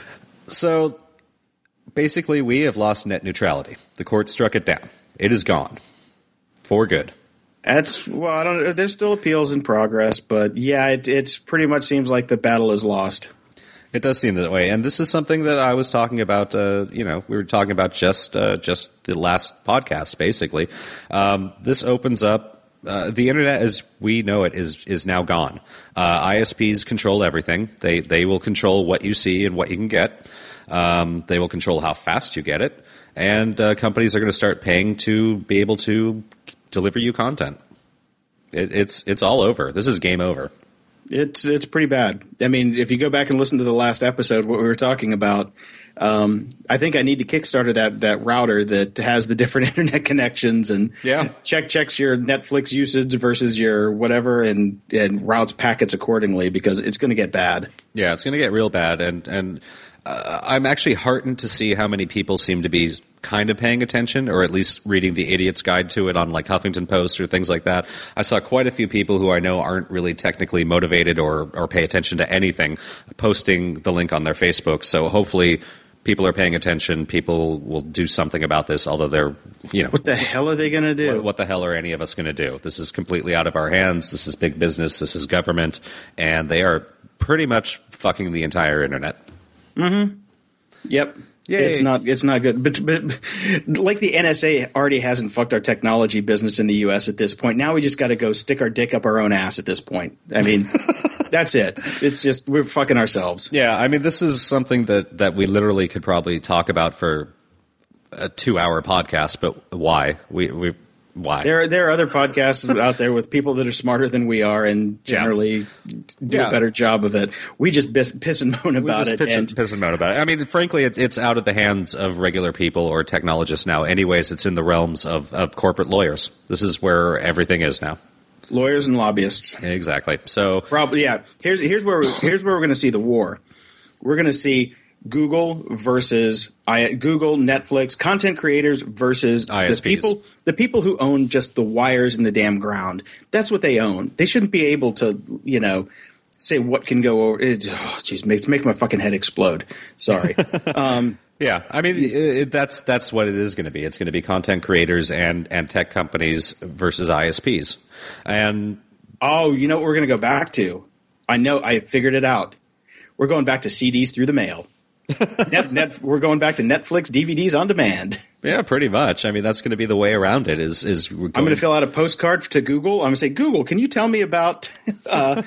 So basically we have lost net neutrality. The court struck it down. It is gone. For good. That's well, I don't. There's still appeals in progress, but yeah, it it's pretty much seems like the battle is lost. It does seem that way, and this is something that I was talking about. Uh, you know, we were talking about just uh, just the last podcast, basically. Um, this opens up uh, the internet as we know it is is now gone. Uh, I S Ps control everything. They they will control what you see and what you can get. Um, they will control how fast you get it, and uh, companies are going to start paying to be able to deliver you content. It, it's it's all over. This is game over. It's it's pretty bad. I mean, if you go back and listen to the last episode, what we were talking about, um, I think I need to Kickstarter that that router that has the different internet connections and Yeah. check checks your Netflix usage versus your whatever and and routes packets accordingly because it's going to get bad. Yeah, it's going to get real bad, and and uh, I'm actually heartened to see how many people seem to be kind of paying attention, or at least reading the Idiot's Guide to it on like Huffington Post or things like that. I saw quite a few people who I know aren't really technically motivated or or pay attention to anything posting the link on their Facebook. So hopefully people are paying attention. People will do something about this, although they're, you know. What the hell are they going to do? What, what the hell are any of us going to do? This is completely out of our hands. This is big business. This is government. And they are pretty much fucking the entire internet. Mm-hmm. Yep. Yeah, it's not it's not good, but, but like the N S A already hasn't fucked our technology business in the U S at this point. Now we just got to go stick our dick up our own ass at this point. I mean, that's it. It's just we're fucking ourselves. Yeah, I mean, this is something that, that we literally could probably talk about for a two-hour podcast. But why? We we why? There there are other podcasts out there with people that are smarter than we are and generally yeah. do yeah. a better job of it. We just piss, piss and moan about we just it. Pitch and, and piss and moan about it. I mean, frankly, it, it's out of the hands of regular people or technologists now. Anyways, it's in the realms of, of corporate lawyers. This is where everything is now. Lawyers and lobbyists. Exactly. So probably yeah. Here's here's where we, here's where we're going to see the war. We're going to see Google versus I, Google, Netflix, content creators versus I S Ps. the people, the people who own just the wires in the damn ground. That's what they own. They shouldn't be able to, you know, say what can go over. It's, oh, jeez, makes make my fucking head explode. Sorry. um, yeah, I mean it, that's that's what it is going to be. It's going to be content creators and and tech companies versus I S Ps. And oh, you know what we're going to go back to? I know. I figured it out. We're going back to C Ds through the mail. net, net, we're going back to Netflix D V Ds on demand. Yeah, pretty much. I mean, that's going to be the way around it. Is is we're going I'm going to fill out a postcard to Google. I'm going to say, Google, can you tell me about uh,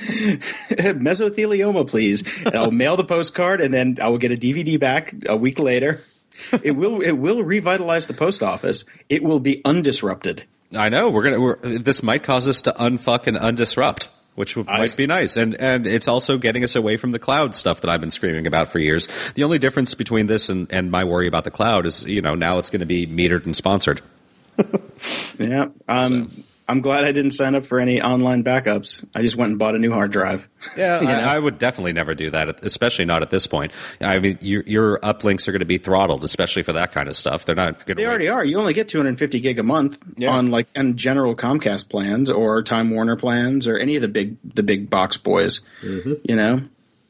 mesothelioma, please? And I'll mail the postcard, and then I will get a D V D back a week later. It will it will revitalize the post office. It will be undisrupted. I know we're gonna. We're, this might cause us to unfuck and undisrupt. Which would, might be nice. And and it's also getting us away from the cloud stuff that I've been screaming about for years. The only difference between this and, and my worry about the cloud is, you know, now it's going to be metered and sponsored. yeah. Um, so. I'm glad I didn't sign up for any online backups. I just went and bought a new hard drive. Yeah, I, I would definitely never do that, especially not at this point. I mean, your, your uplinks are going to be throttled, especially for that kind of stuff. They're not going to. They wait. already are. You only get two hundred fifty gig a month yeah. on like on general Comcast plans or Time Warner plans or any of the big the big box boys. Mm-hmm. You know,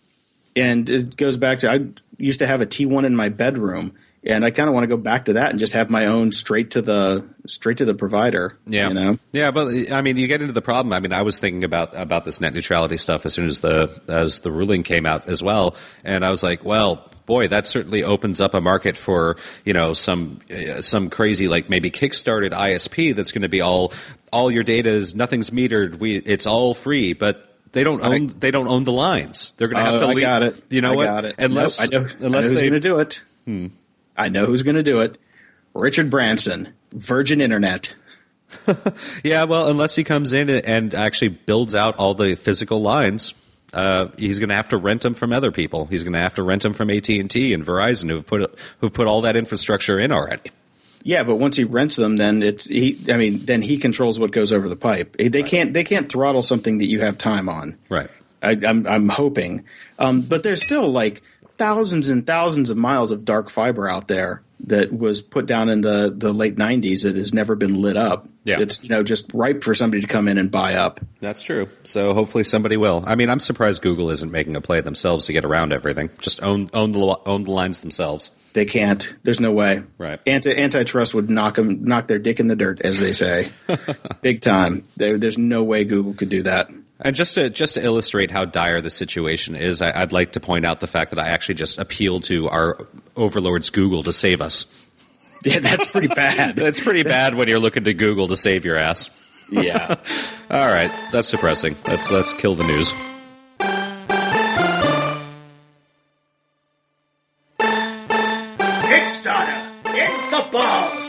and it goes back to I used to have a T one in my bedroom. And I kind of want to go back to that and just have my own straight to the straight to the provider. Yeah, you know? Yeah, but I mean, you get into the problem. I mean, I was thinking about about this net neutrality stuff as soon as the as the ruling came out as well, and I was like, well, boy, that certainly opens up a market for, you know, some uh, some crazy like maybe kickstarted I S P that's going to be all all your data is nothing's metered. We it's all free, but they don't own I, they don't own the lines. They're going to have uh, to. I leave, got it. You know I what? Got it. Unless nope, I know, unless I know who's they going to do it. Hmm. I know who's going to do it. Richard Branson, Virgin Internet. Yeah, well, unless he comes in and actually builds out all the physical lines, uh, he's going to have to rent them from other people. He's going to have to rent them from A T and T and Verizon, who've put who've put all that infrastructure in already. Yeah, but once he rents them, then it's he. I mean, then he controls what goes over the pipe. They right. can't they can't throttle something that you have time on. Right. I, I'm I'm hoping, um, but there's still like thousands and thousands of miles of dark fiber out there that was put down in the, the late nineties that has never been lit up. Yeah. It's, you know, just ripe for somebody to come in and buy up. That's true. So hopefully somebody will. I mean, I'm surprised Google isn't making a play themselves to get around everything. Just own own the own the lines themselves. They can't. There's no way. Right. Anti antitrust would knock them, knock their dick in the dirt, as they say, big time. There, there's no way Google could do that. And just to just to illustrate how dire the situation is, I, I'd like to point out the fact that I actually just appealed to our overlords Google to save us. Yeah, that's pretty bad. That's pretty bad when you're looking to Google to save your ass. Yeah. All right, that's depressing. Let's let's kill the news. Kickstarter in the balls.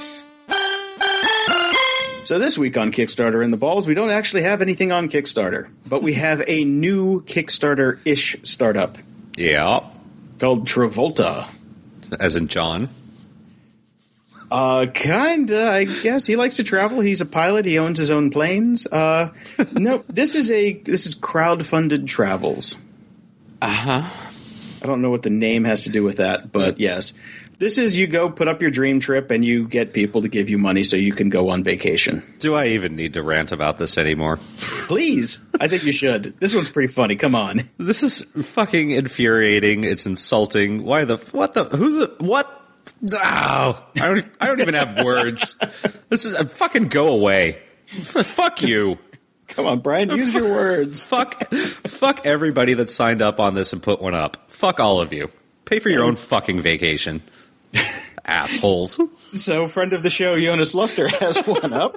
So this week on Kickstarter in the Balls, we don't actually have anything on Kickstarter, but we have a new Kickstarter-ish startup. Yeah. Called Travolta. As in John? Uh, kinda, I guess. He likes to travel. He's a pilot. He owns his own planes. Uh, no, this is a this is crowd-funded travels. Uh-huh. I don't know what the name has to do with that, but yes. This is you go put up your dream trip and you get people to give you money so you can go on vacation. Do I even need to rant about this anymore? Please. I think you should. This one's pretty funny. Come on. This is fucking infuriating. It's insulting. Why the what the who the what? Oh, I don't. I don't even have words. This is uh, fucking go away. F- fuck you. Come on, Brian. Use your words. Fuck. Fuck everybody that signed up on this and put one up. Fuck all of you. Pay for your own fucking vacation. Assholes. So, friend of the show, Jonas Luster has one up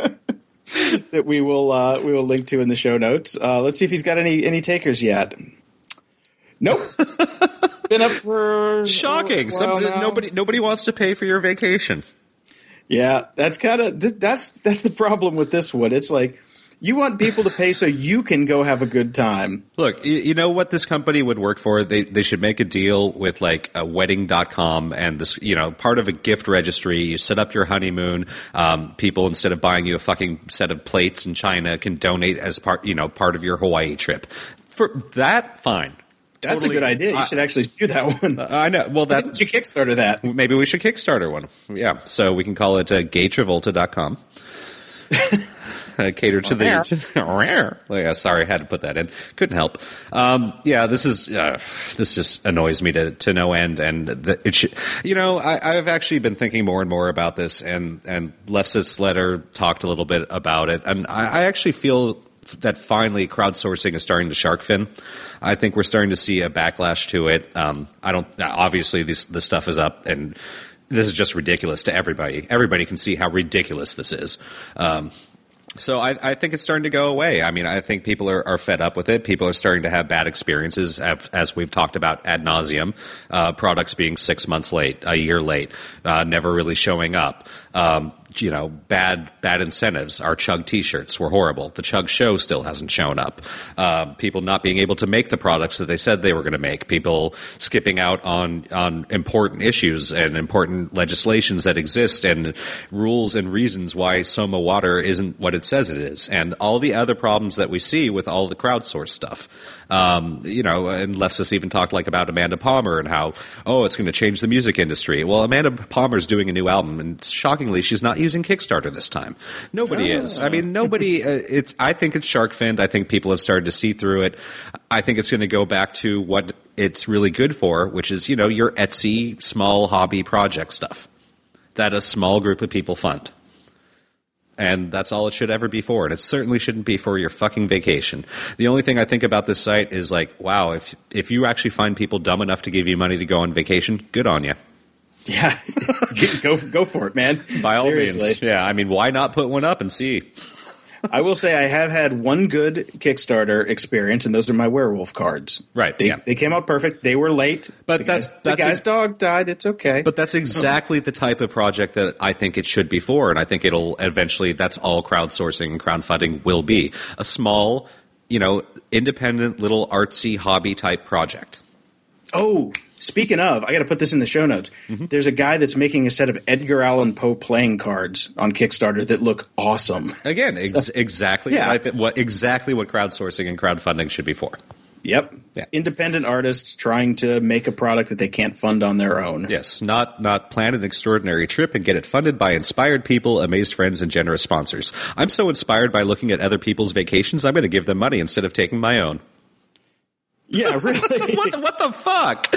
that we will uh, we will link to in the show notes. Uh, let's see if he's got any any takers yet. Nope. Been up for shocking. Some, nobody nobody wants to pay for your vacation. Yeah, that's kind of th- that's that's the problem with this one. It's like you want people to pay so you can go have a good time. Look, you, you know what this company would work for? They they should make a deal with like a wedding dot com and this, you know, part of a gift registry. You set up your honeymoon. Um, people, instead of buying you a fucking set of plates in China, can donate as part, you know, part of your Hawaii trip. For that, fine. That's Totally. a good idea. You I, should actually do that one. Uh, I know. Well, that's you Kickstarter that. Maybe we should Kickstarter one. Yeah. So we can call it uh, gay travolta dot com. Uh, cater to the yeah, sorry, I had to put that in. Couldn't help. Um, yeah, this is uh, this just annoys me to, to no end, and the, it should, you know, I, I've actually been thinking more and more about this, and and Lefsetz letter talked a little bit about it, and I, I actually feel that finally crowdsourcing is starting to shark fin. I think we're starting to see a backlash to it. Um, I don't obviously this this stuff is up and. This is just ridiculous to everybody. Everybody can see how ridiculous this is. Um, so I, I think it's starting to go away. I mean, I think people are, are fed up with it. People are starting to have bad experiences, as we've talked about ad nauseum. Uh, products being six months late, a year late, uh, never really showing up. Um, you know, bad bad incentives. Our Chug T-shirts were horrible. The Chug show still hasn't shown up. Uh, people not being able to make the products that they said they were going to make. People skipping out on on important issues and important legislations that exist and rules and reasons why Soma water isn't what it says it is. And all the other problems that we see with all the crowdsourced stuff. Um, you know, and Lefsetz even talked like about Amanda Palmer and how, oh, it's going to change the music industry. Well, Amanda Palmer's doing a new album, and shockingly, she's not using Kickstarter this time. Nobody oh. is. I mean, nobody. Uh, it's. I think it's shark finned. I think people have started to see through it. I think it's going to go back to what it's really good for, which is, you know, your Etsy small hobby project stuff that a small group of people fund. And that's all it should ever be for. And it certainly shouldn't be for your fucking vacation. The only thing I think about this site is like, wow, if if you actually find people dumb enough to give you money to go on vacation, good on you. Yeah. go go for it, man. By all Seriously. means. Yeah, I mean, why not put one up and see? I will say I have had one good Kickstarter experience, and those are my werewolf cards. Right. They, yeah. they came out perfect. They were late. But the that's, guy's, that's the guy's a, dog died. It's okay. But that's exactly the type of project that I think it should be for, and I think it'll eventually, that's all crowdsourcing and crowdfunding will be. A small, you know, independent little artsy hobby type project. Oh, speaking of, I got to put this in the show notes. Mm-hmm. There's a guy that's making a set of Edgar Allan Poe playing cards on Kickstarter that look awesome. Again, ex- so, exactly yeah. what, I th- what exactly what crowdsourcing and crowdfunding should be for. Yep. Yeah. Independent artists trying to make a product that they can't fund on their own. Yes, not not plan an extraordinary trip and get it funded by inspired people, amazed friends, and generous sponsors. I'm so inspired by looking at other people's vacations, I'm going to give them money instead of taking my own. Yeah, really. what, the, what the fuck?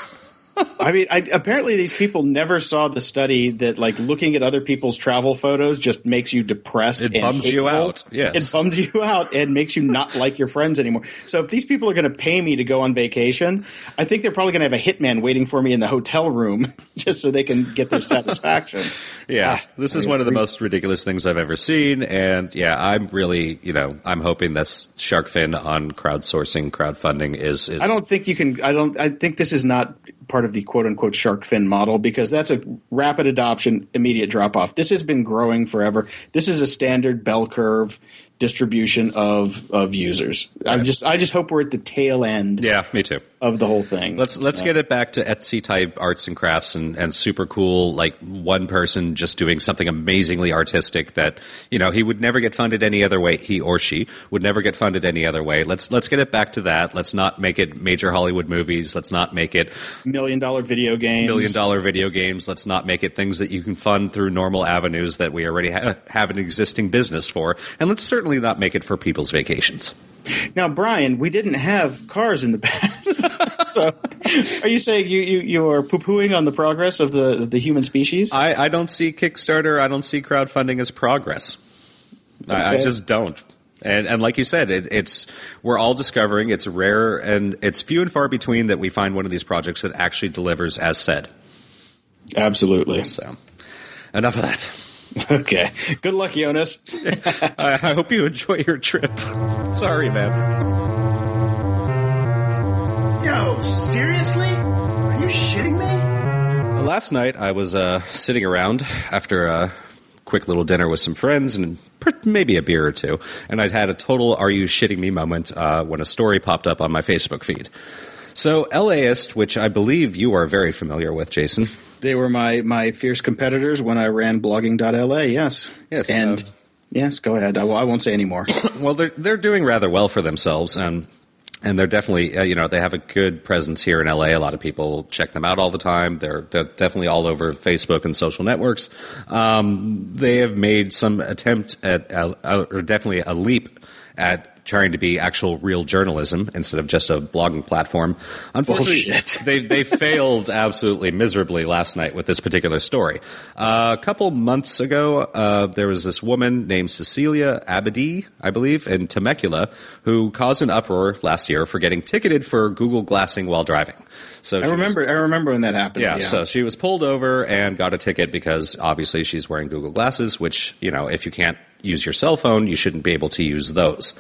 I mean, I, apparently these people never saw the study that, like, looking at other people's travel photos just makes you depressed. It and bums hateful. you out. Yes, it bums you out and makes you not like your friends anymore. So if these people are going to pay me to go on vacation, I think they're probably going to have a hitman waiting for me in the hotel room just so they can get their satisfaction. Yeah, ah, this is I mean, one of the most ridiculous things I've ever seen, and yeah, I'm really, you know, I'm hoping that shark fin on crowdsourcing, crowdfunding is, is. I don't think you can. I don't. I think this is not part of the quote unquote shark fin model because that's a rapid adoption, immediate drop off. This has been growing forever. This is a standard bell curve distribution of of users. Right. I just I just hope we're at the tail end. Yeah, me too. Of the whole thing. Let's let's yeah. get it back to Etsy type arts and crafts and, and super cool, like one person just doing something amazingly artistic that, you know, he would never get funded any other way. He or she would never get funded any other way. Let's let's get it back to that. Let's not make it major Hollywood movies. Let's not make it million dollar video games. Million dollar video games. Let's not make it things that you can fund through normal avenues that we already ha- have an existing business for. And let's certainly not make it for people's vacations. Now, Brian, we didn't have cars in the past. So, are you saying you, you, you are poo-pooing on the progress of the the human species? I, I don't see Kickstarter, I don't see crowdfunding as progress. Okay. I, I just don't. And, and like you said, it, it's we're all discovering it's rare and it's few and far between that we find one of these projects that actually delivers as said. Absolutely. So, enough of that. Okay. Good luck, Jonas. I, I hope you enjoy your trip. Sorry, man. No, seriously? Are you shitting me? Last night, I was uh, sitting around after a quick little dinner with some friends and maybe a beer or two, and I'd had a total "are you shitting me" moment uh, when a story popped up on my Facebook feed. So, LAist, which I believe you are very familiar with, Jason. They were my, my fierce competitors when I ran blogging dot L A, yes. Yes. And, uh, yes, go ahead. I, w- I won't say any more. Well, they're, they're doing rather well for themselves, and and they're definitely, uh, you know, they have a good presence here in L A. A lot of people check them out all the time. They're, they're definitely all over Facebook and social networks. Um, they have made some attempt at, uh, uh, or definitely a leap at trying to be actual real journalism instead of just a blogging platform. Unfortunately, Bullshit. they they failed absolutely miserably last night with this particular story. Uh, a couple months ago, uh, there was this woman named Cecilia Abadi, I believe, in Temecula, who caused an uproar last year for getting ticketed for Google Glassing while driving. So I remember was, I remember when that happened. Yeah, yeah, so she was pulled over and got a ticket because obviously she's wearing Google Glasses, which, you know, if you can't use your cell phone, you shouldn't be able to use those.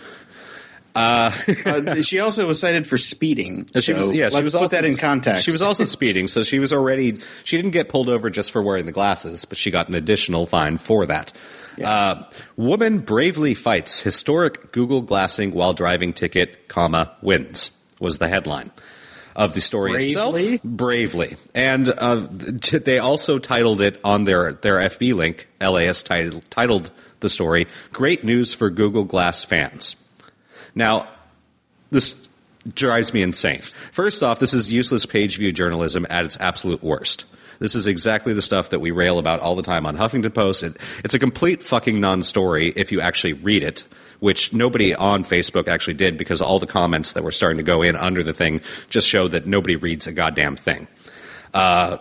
Uh, uh, she also was cited for speeding. She so was, yeah, she let's was put also, that in context. She was also speeding, so she was already. She didn't get pulled over just for wearing the glasses, but she got an additional fine for that. Yeah. Uh, woman bravely fights historic Google Glassing while driving ticket, comma wins was the headline of the story Bravely? itself. Bravely, and uh, t- they also titled it on their their F B link. LAist titled titled the story "Great News for Google Glass Fans." Now, this drives me insane. First off, this is useless page view journalism at its absolute worst. This is exactly the stuff that we rail about all the time on Huffington Post. It, it's a complete fucking non-story if you actually read it, which nobody on Facebook actually did because all the comments that were starting to go in under the thing just showed that nobody reads a goddamn thing. Uh,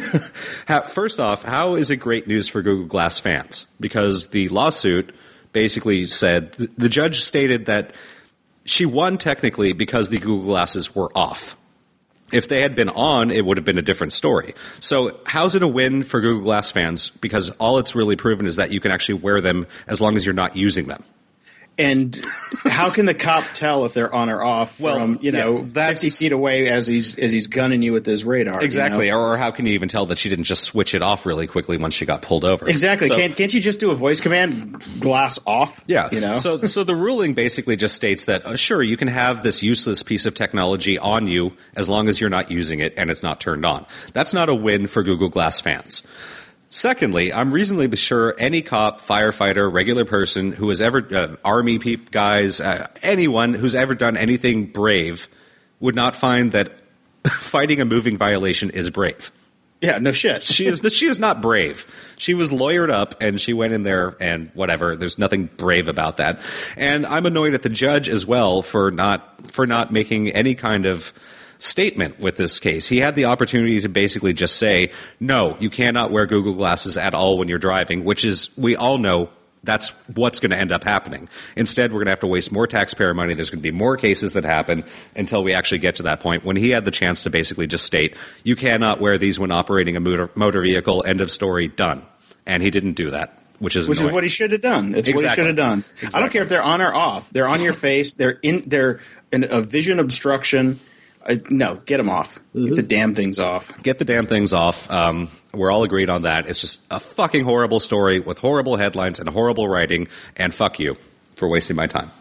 first off, how is it great news for Google Glass fans? Because the lawsuit basically said, the judge stated that she won technically because the Google Glasses were off. If they had been on, it would have been a different story. So how's it a win for Google Glass fans? Because all it's really proven is that you can actually wear them as long as you're not using them. And how can the cop tell if they're on or off well, from, you know, yeah, fifty feet away as he's as he's gunning you with his radar? Exactly. You know? Or, or how can you even tell that she didn't just switch it off really quickly once she got pulled over? Exactly. So, can't can't you just do a voice command, glass off? Yeah. You know? So so the ruling basically just states that, uh, sure, you can have this useless piece of technology on you as long as you're not using it and it's not turned on. That's not a win for Google Glass fans. Secondly, I'm reasonably sure any cop, firefighter, regular person who has ever, uh, army peep guys, uh, anyone who's ever done anything brave would not find that fighting a moving violation is brave. Yeah, no shit. She is she is not brave. She was lawyered up and she went in there and whatever. There's nothing brave about that. And I'm annoyed at the judge as well for not for not making any kind of statement with this case. He had the opportunity to basically just say, no, you cannot wear Google Glasses at all when you're driving, which is, we all know that's what's going to end up happening. Instead, we're going to have to waste more taxpayer money. There's going to be more cases that happen until we actually get to that point when he had the chance to basically just state, you cannot wear these when operating a motor, motor vehicle, end of story, done. And he didn't do that. Which is which annoying. is what he should have done. It's exactly. what he should have done. Exactly. I don't care if they're on or off. They're on your face. They're in. They're in a vision obstruction. Uh, no, get them off. Mm-hmm. Get the damn things off. Get the damn things off. Um, we're all agreed on that. It's just a fucking horrible story with horrible headlines and horrible writing. And fuck you for wasting my time.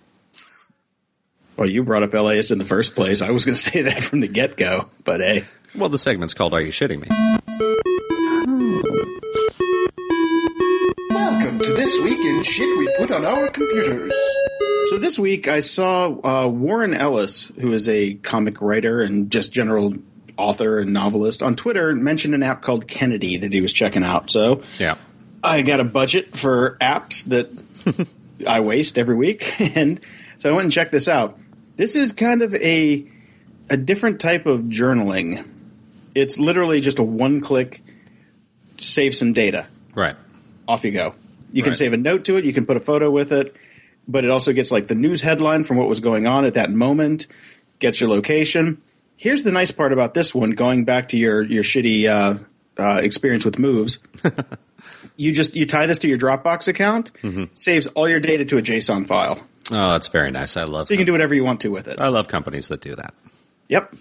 Well, you brought up LAist in the first place. I was going to say that from the get-go, but hey. Well, the segment's called Are You Shitting Me? Welcome to This Week in Shit We Put on Our Computers. So this week I saw uh, Warren Ellis, who is a comic writer and just general author and novelist, on Twitter mentioned an app called Kennedy that he was checking out. So yeah. I got a budget for apps that I waste every week, and So I went and checked this out. This is kind of a a different type of journaling. It's literally just a one-click, save some data. Right. Off you go. You can Right. save a note to it. You can put a photo with it. But it also gets like the news headline from what was going on at that moment. Gets your location. Here's the nice part about this one, going back to your, your shitty uh, uh, experience with Moves. You just you tie this to your Dropbox account, mm-hmm. saves all your data to a JSON file. Oh, that's very nice. I love So you can do whatever you want to with it. I love companies that do that. Yep.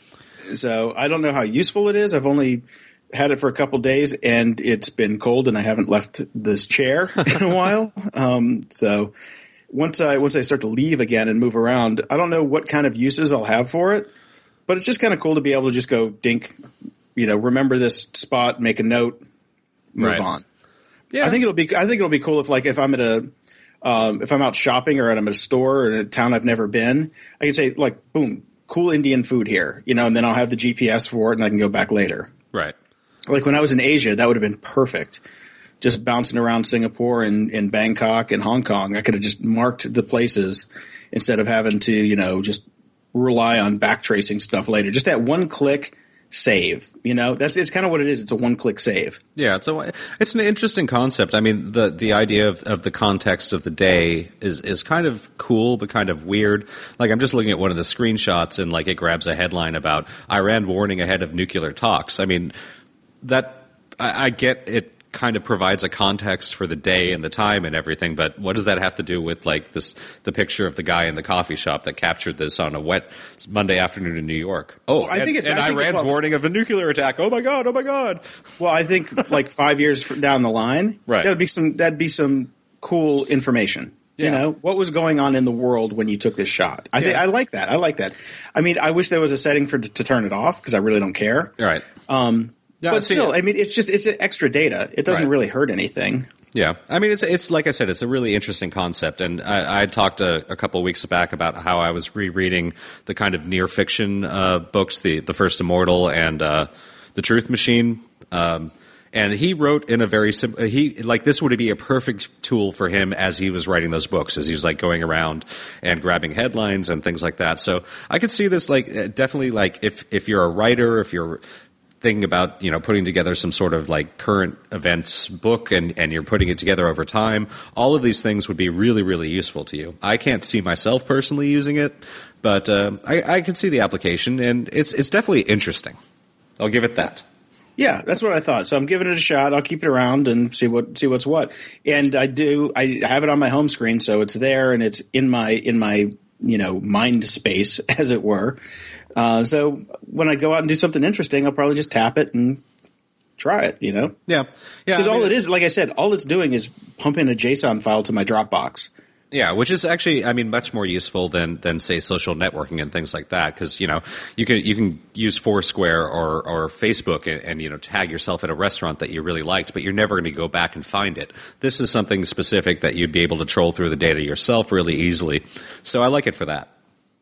So I don't know how useful it is. I've only had it for a couple days, and it's been cold, and I haven't left this chair in a while. Um, so once I once I start to leave again and move around, I don't know what kind of uses I'll have for it, but it's just kind of cool to be able to just go dink, you know, remember this spot, make a note, move Right. on. Yeah, I think it'll be I think it'll be cool if like if I'm at a um, if I'm out shopping or I'm at a store or in a town I've never been, I can say like boom. Cool Indian food here, you know, and then I'll have the G P S for it and I can go back later. Right. Like when I was in Asia, that would have been perfect. Just bouncing around Singapore and, and Bangkok and Hong Kong, I could have just marked the places instead of having to, you know, just rely on backtracing stuff later. Just that one click save, you know, that's it's kind of what it is. It's a one click save. Yeah, it's a it's an interesting concept. I mean, the the idea of, of the context of the day is is kind of cool, but kind of weird. Like I'm just looking at one of the screenshots, and like it grabs a headline about Iran warning ahead of nuclear talks. I mean, that I, I get it. Kind of provides a context for the day and the time and everything, but what does that have to do with like this the picture of the guy in the coffee shop that captured this on a wet Monday afternoon in New York? Oh, I and, think it's and I think Iran's it's, well, warning of a nuclear attack. Oh my god! Oh my god! Well, I think like five years down the line, Right. that would be some that'd be some cool information. Yeah. You know, what was going on in the world when you took this shot? I think Yeah. I like that. I like that. I mean, I wish there was a setting for to turn it off because I really don't care. All right. Um, Yeah, but see, still, I mean, it's just it's extra data. It doesn't Right. really hurt anything. Yeah, I mean, it's it's like I said, it's a really interesting concept, and I, I talked a, a couple of weeks back about how I was rereading the kind of near fiction uh, books, the the First Immortal and uh, the Truth Machine, um, and he wrote in a very simple. He like this would be a perfect tool for him as he was writing those books, as he was like going around and grabbing headlines and things like that. So I could see this like definitely like if if you're a writer, if you're thinking about, you know, putting together some sort of like current events book and, and you're putting it together over time, all of these things would be really, really useful to you. I can't see myself personally using it, but uh, I, I can see the application, and it's it's definitely interesting. I'll give it that. Yeah, that's what I thought. So I'm giving it a shot. I'll keep it around and see what see what's what. And I do. I have it on my home screen, so it's there and it's in my in my you know mind space, as it were. Uh, so when I go out and do something interesting, I'll probably just tap it and try it. You know. Yeah, yeah. Because I mean, all it is, like I said, all it's doing is pumping a JSON file to my Dropbox. Yeah, which is actually, I mean, much more useful than than say social networking and things like that. Because you know, you can you can use Foursquare or or Facebook and, and you know tag yourself at a restaurant that you really liked, but you're never going to go back and find it. This is something specific that you'd be able to troll through the data yourself really easily. So I like it for that.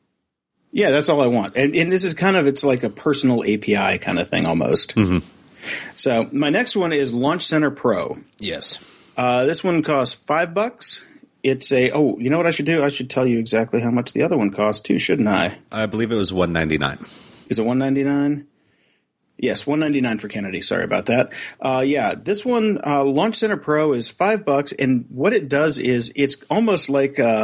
Yeah, that's all I want. And, and this is kind of, it's like a personal A P I kind of thing almost. Mm-hmm. So my next one is Launch Center Pro. Yes. Uh, this one costs five bucks. It's a, oh, you know what I should do? I should tell you exactly how much the other one costs too, shouldn't I? I believe it was one ninety-nine. Is it one ninety-nine? Yes, one ninety-nine for Kennedy. Sorry about that. Uh, yeah, this one, uh, Launch Center Pro is five bucks. And what it does is it's almost like uh,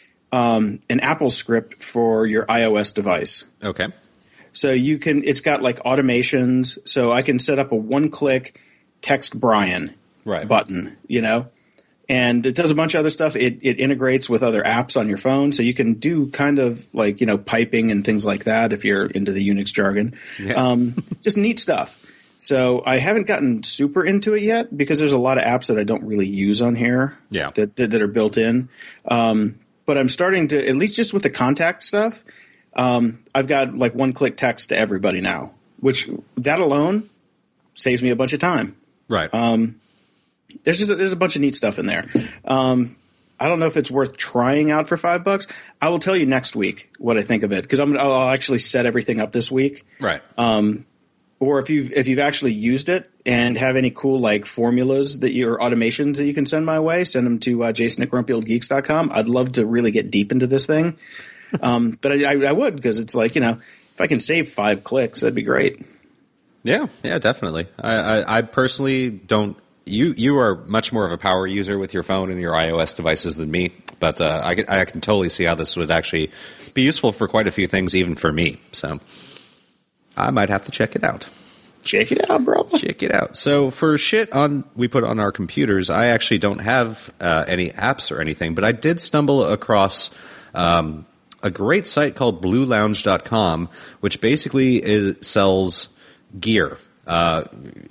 um, an Apple script for your iOS device. Okay. So you can, it's got like automations. So I can set up a one-click text Brian Right. button, you know, and it does a bunch of other stuff. It it integrates with other apps on your phone, so you can do kind of like you know piping and things like that if you're into the Unix jargon. Yeah. Um, just neat stuff. So I haven't gotten super into it yet because there's a lot of apps that I don't really use on here. Yeah. That that, that are built in. Um, but I'm starting to, at least just with the contact stuff. Um, I've got like one-click text to everybody now, which that alone saves me a bunch of time. Right. Um, there's just a, there's a bunch of neat stuff in there. Um, I don't know if it's worth trying out for five bucks. I will tell you next week what I think of it because I'm I'll actually set everything up this week. right. Um, or if you if you've actually used it and have any cool like formulas that you or automations that you can send my way, send them to uh, jason at grumpy old geeks dot com. I'd love to really get deep into this thing. Um, but I, I would, because it's like, you know, if I can save five clicks, that'd be great. Yeah, yeah, definitely. I, I, I personally don't. You you are much more of a power user with your phone and your iOS devices than me, but uh, I, I can totally see how this would actually be useful for quite a few things, even for me. So I might have to check it out. Check it out, bro. Check it out. So for shit on we put on our computers, I actually don't have uh, any apps or anything, but I did stumble across um, a great site called blue lounge dot com, which basically is, sells gear, uh,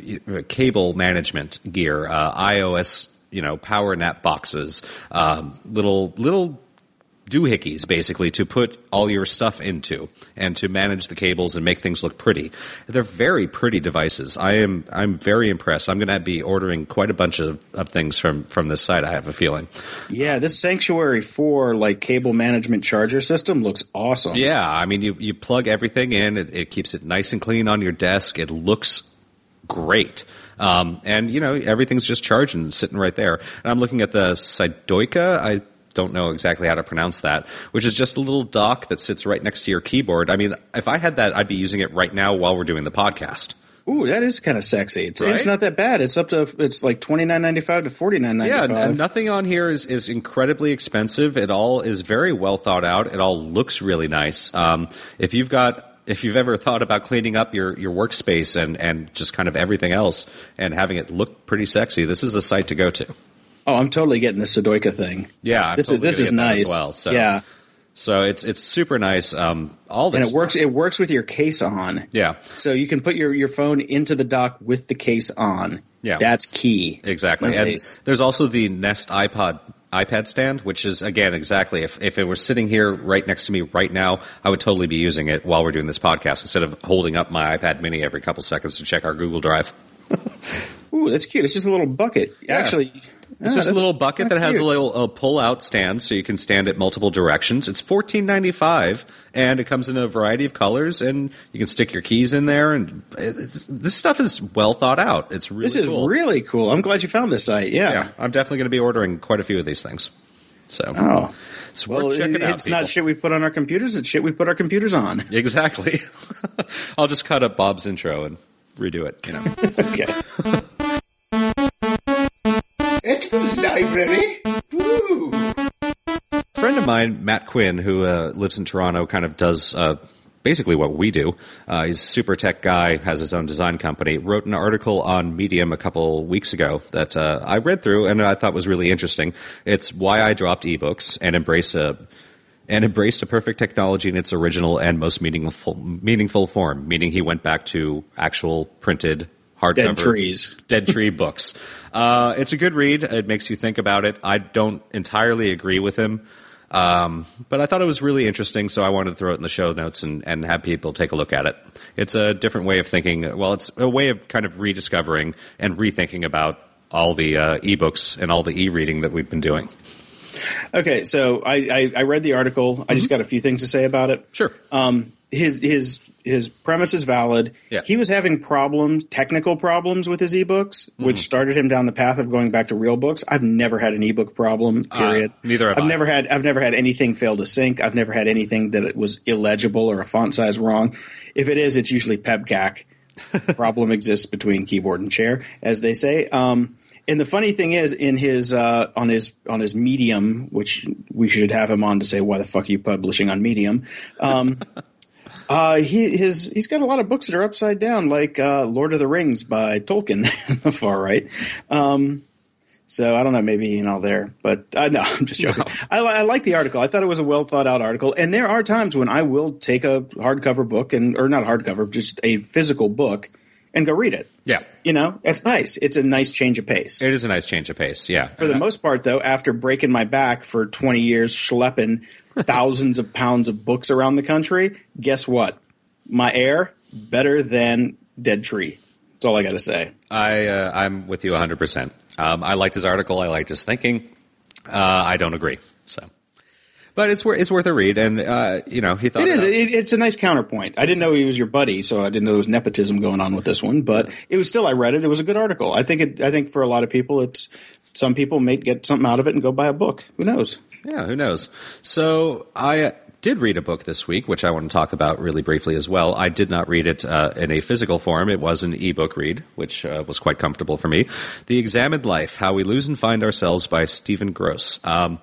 cable management gear, uh, iOS, you know, power nap boxes, um, little little doohickeys, basically, to put all your stuff into and to manage the cables and make things look pretty. They're very pretty devices. I am I'm very impressed. I'm going to be ordering quite a bunch of, of things from, from this site, I have a feeling. Yeah, this Sanctuary four like cable management charger system looks awesome. Yeah, I mean, you, you plug everything in. It, it keeps it nice and clean on your desk. It looks great. Um, and, you know, everything's just charging, sitting right there. And I'm looking at the Sidoika. I don't know exactly how to pronounce that, which is just a little dock that sits right next to your keyboard. I mean, if I had that, I'd be using it right now while we're doing the podcast. Ooh, that is kind of sexy. It's, Right? it's not that bad. It's up to it's like twenty-nine ninety-five to forty-nine ninety-five. Yeah, and nothing on here is, is incredibly expensive. It all is very well thought out. It all looks really nice. Um, if you've got if you've ever thought about cleaning up your, your workspace and, and just kind of everything else and having it look pretty sexy, this is a site to go to. Oh, I'm totally getting the Sidoika thing. Yeah, I'm this totally is this is gonna get that nice as well. So, yeah, so it's it's super nice. Um, all this and it works. It works with your case on. Yeah, So you can put your, your phone into the dock with the case on. Yeah. That's key. exactly. And Nice. there's also the Nest iPod iPad stand, which is again exactly if if it were sitting here right next to me right now, I would totally be using it while we're doing this podcast instead of holding up my iPad Mini every couple seconds to check our Google Drive. Ooh, that's cute. It's just a little bucket. Actually, It's ah, just a that's little bucket that has cute. a little a pull-out stand, so you can stand it multiple directions. It's fourteen ninety-five, and it comes in a variety of colors, and you can stick your keys in there. And it's, this stuff is well thought out. It's really This is cool. really cool. I'm glad you found this site. Yeah. Yeah, I'm definitely going to be ordering quite a few of these things. So Oh, it's worth well, checking it- out. it's people. not shit we put on our computers. It's shit we put our computers on. Exactly. I'll just cut up Bob's intro and redo it. You know. Okay. At the library? Woo! A friend of mine, Matt Quinn, who uh, lives in Toronto, kind of does uh, basically what we do. Uh, he's a super tech guy, has his own design company, wrote an article on Medium a couple weeks ago that uh, I read through and I thought was really interesting. It's why I dropped ebooks and embraced a and embraced a perfect technology in its original and most meaningful meaningful form, meaning he went back to actual printed hardcover Dead trees. Dead Tree books. Uh, it's a good read. It makes you think about it. I don't entirely agree with him, um, but I thought it was really interesting, so I wanted to throw it in the show notes and, and have people take a look at it. It's a different way of thinking. Well, it's a way of kind of rediscovering and rethinking about all the uh, ebooks and all the e-reading that we've been doing. Okay, so I, I, I read the article. I just got a few things to say about it. Sure. Um, his his his premise is valid. Yeah. He was having problems, technical problems with his ebooks, which started him down the path of going back to real books. I've never had an ebook problem. Period. Uh, neither have I've I. never had. I've never had anything fail to sync. I've never had anything that it was illegible or a font size wrong. If it is, it's usually pebcac. Problem exists between keyboard and chair, as they say. Um, and the funny thing is, in his uh, on his on his Medium, which we should have him on to say why the fuck are you publishing on Medium. Um, Uh, he his he's got a lot of books that are upside down, like uh, Lord of the Rings by Tolkien, on the far right. Um, so I don't know, maybe you know there, but uh, no, I'm just joking. No. I, I like the article. I thought it was a well thought out article, and there are times when I will take a hardcover book and or not hardcover, just a physical book, and go read it. Yeah. You know, it's nice. It's a nice change of pace. It is a nice change of pace, yeah. For the most part, though, after breaking my back for twenty years schlepping thousands of pounds of books around the country, guess what? My air, better than Dead Tree. That's all I got to say. I, uh, I'm with you one hundred percent. Um, I liked his article. I liked his thinking. Uh, I don't agree. So, but it's worth it's worth a read. And uh, you know, he thought it is. It It, it's a nice counterpoint. I didn't know he was your buddy, so I didn't know there was nepotism going on with this one. But it was still. I read it. It was a good article. I think. It, I think for a lot of people, it's some people may get something out of it and go buy a book. Who knows? Yeah, who knows? So I did read a book this week, which I want to talk about really briefly as well. I did not read it uh, in a physical form. It was an ebook read, which uh, was quite comfortable for me. The Examined Life, How We Lose and Find Ourselves by Stephen Gross. Um,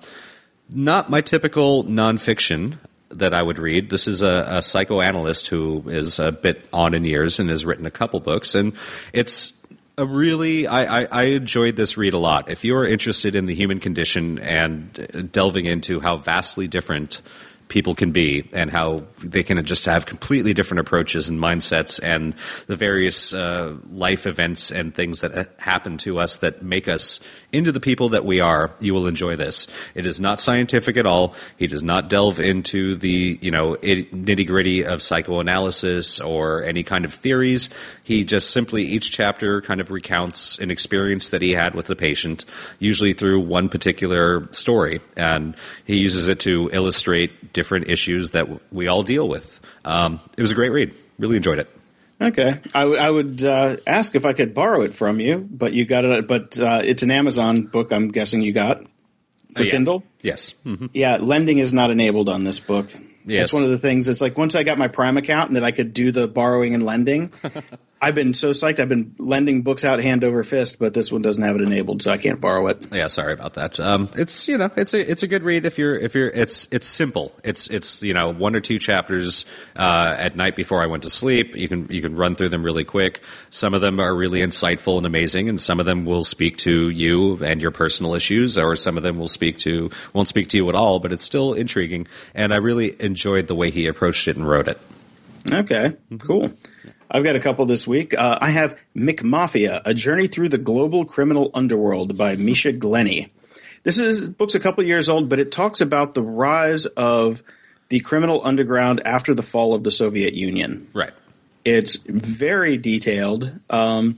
not my typical nonfiction that I would read. This is a, a psychoanalyst who is a bit on in years and has written a couple books, and it's a really, I, I, I enjoyed this read a lot. If you're interested in the human condition and delving into how vastly different people can be and how they can just have completely different approaches and mindsets and the various uh, life events and things that happen to us that make us into the people that we are, you will enjoy this. It is not scientific at all. He does not delve into the, you know, nitty-gritty of psychoanalysis or any kind of theories. He just simply, each chapter kind of recounts an experience that he had with the patient, usually through one particular story. And he uses it to illustrate different issues that we all deal with. Um, it was a great read. Really enjoyed it. Okay, I, w- I would uh, ask if I could borrow it from you, but you got it. But uh, it's an Amazon book. I'm guessing you got for Uh, yeah. Kindle. Yes. Mm-hmm. Yeah, lending is not enabled on this book. Yes. That's one of the things. It's like once I got my Prime account and that I could do the borrowing and lending, I've been so psyched. I've been lending books out hand over fist, but this one doesn't have it enabled, so I can't borrow it. Yeah, sorry about that. Um, it's you know, it's a it's a good read if you're if you're it's it's simple. It's it's you know one or two chapters uh, at night before I went to sleep. You can you can run through them really quick. Some of them are really insightful and amazing, and some of them will speak to you and your personal issues, or some of them will speak to won't speak to you at all. But it's still intriguing, and I really enjoyed the way he approached it and wrote it. Okay, cool. I've got a couple this week. Uh, I have McMafia, A Journey Through the Global Criminal Underworld by Misha Glenny. This is book's a couple years old, but it talks about the rise of the criminal underground after the fall of the Soviet Union. Right. It's very detailed, um,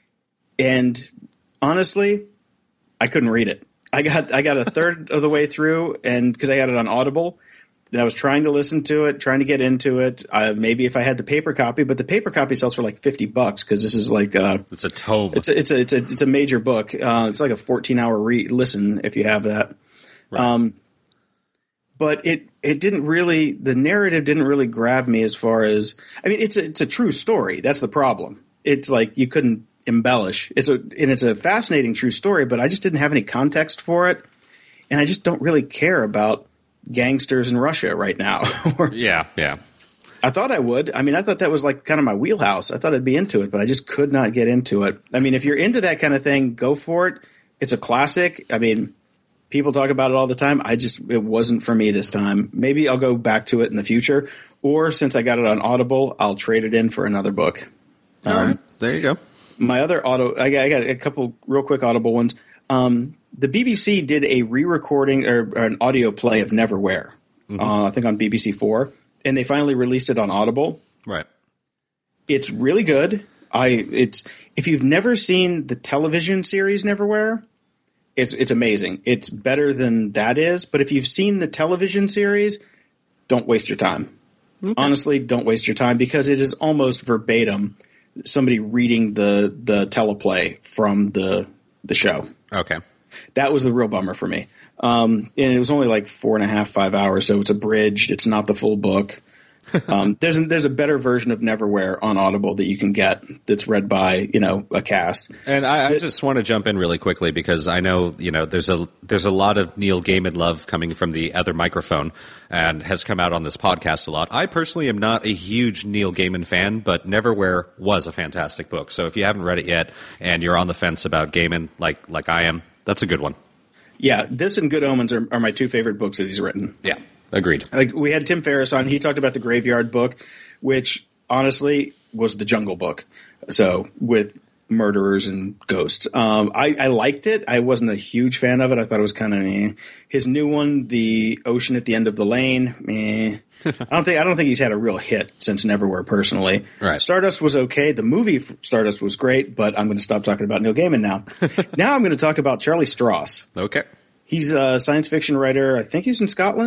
and honestly, I couldn't read it. I got I got a third of the way through, and because I got it on Audible. And I was trying to listen to it, trying to get into it. Uh, maybe if I had the paper copy, but the paper copy sells for like fifty bucks because this is like uh, it's a tome. It's a it's a it's a it's a major book. Uh, it's like a fourteen hour re- listen if you have that. Right. Um, but it it didn't really the narrative didn't really grab me as far as I mean it's a, it's a true story. That's the problem. It's like you couldn't embellish. It's a and it's a fascinating true story, but I just didn't have any context for it, and I just don't really care about gangsters in Russia right now. yeah, yeah. I thought I would. I mean, I thought that was like kind of my wheelhouse. I thought I'd be into it, but I just could not get into it. I mean, if you're into that kind of thing, go for it. It's a classic. I mean, people talk about it all the time. I just, it wasn't for me this time. Maybe I'll go back to it in the future, or since I got it on Audible, I'll trade it in for another book. All um, right. There you go. My other auto, I got, I got a couple real quick Audible ones. Um, The B B C did a re-recording or, or an audio play of Neverwhere, mm-hmm. uh, I think on B B C four, and they finally released it on Audible. Right. It's really good. I it's if you've never seen the television series Neverwhere, it's it's amazing. It's better than that is. But if you've seen the television series, don't waste your time. Okay. Honestly, don't waste your time because it is almost verbatim somebody reading the the teleplay from the the show. Okay. That was the real bummer for me. Um, and it was only like four and a half, five hours, so it's abridged. It's not the full book. Um, there's, a, there's a better version of Neverwhere on Audible that you can get that's read by, you know, a cast. And I, I just want to jump in really quickly because I know, you know, there's a there's a lot of Neil Gaiman love coming from the other microphone and has come out on this podcast a lot. I personally am not a huge Neil Gaiman fan, but Neverwhere was a fantastic book. So if you haven't read it yet and you're on the fence about Gaiman like like I am, that's a good one. Yeah, this and Good Omens are, are my two favorite books that he's written. Yeah, agreed. Like we had Tim Ferriss on. He talked about the Graveyard Book, which honestly was the Jungle Book. So with murderers and ghosts. Um, I, I liked it. I wasn't a huge fan of it. I thought it was kind of eh. His new one, The Ocean at the End of the Lane. Eh. I don't think I don't think he's had a real hit since Neverwhere personally. Right. Stardust was okay. The movie Stardust was great, but I'm going to stop talking about Neil Gaiman now. Now I'm going to talk about Charlie Stross. Okay. He's a science fiction writer. I think he's in Scotland.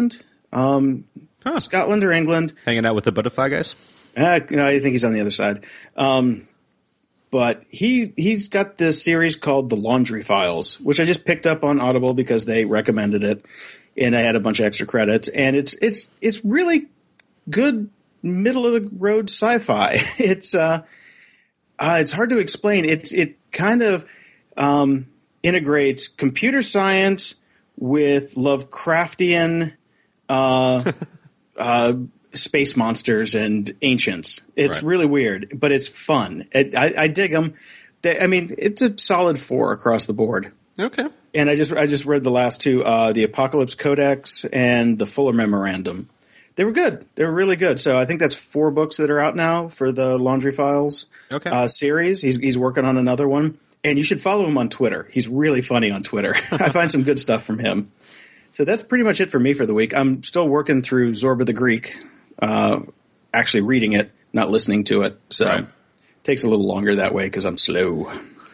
Um, Huh. Scotland or England. Hanging out with the Butterfly guys? Uh, I think he's on the other side. Um, but he, he's got this series called The Laundry Files, which I just picked up on Audible because they recommended it, and I had a bunch of extra credits. And it's it's it's really good middle of the road sci-fi. It's uh, uh, it's hard to explain. It's it kind of um, integrates computer science with Lovecraftian uh, uh, space monsters and ancients. It's Right. really weird, but it's fun. It, I, I dig them. They, I mean, it's a solid four across the board. Okay. And I just I just read the last two, uh, the Apocalypse Codex and the Fuller Memorandum. They were good. They were really good. So I think that's four books that are out now for the Laundry Files Okay. uh, series. He's he's working on another one, and you should follow him on Twitter. He's really funny on Twitter. I find some good stuff from him. So that's pretty much it for me for the week. I'm still working through Zorba the Greek, uh, actually reading it, not listening to it. So Right. it takes a little longer that way because I'm slow.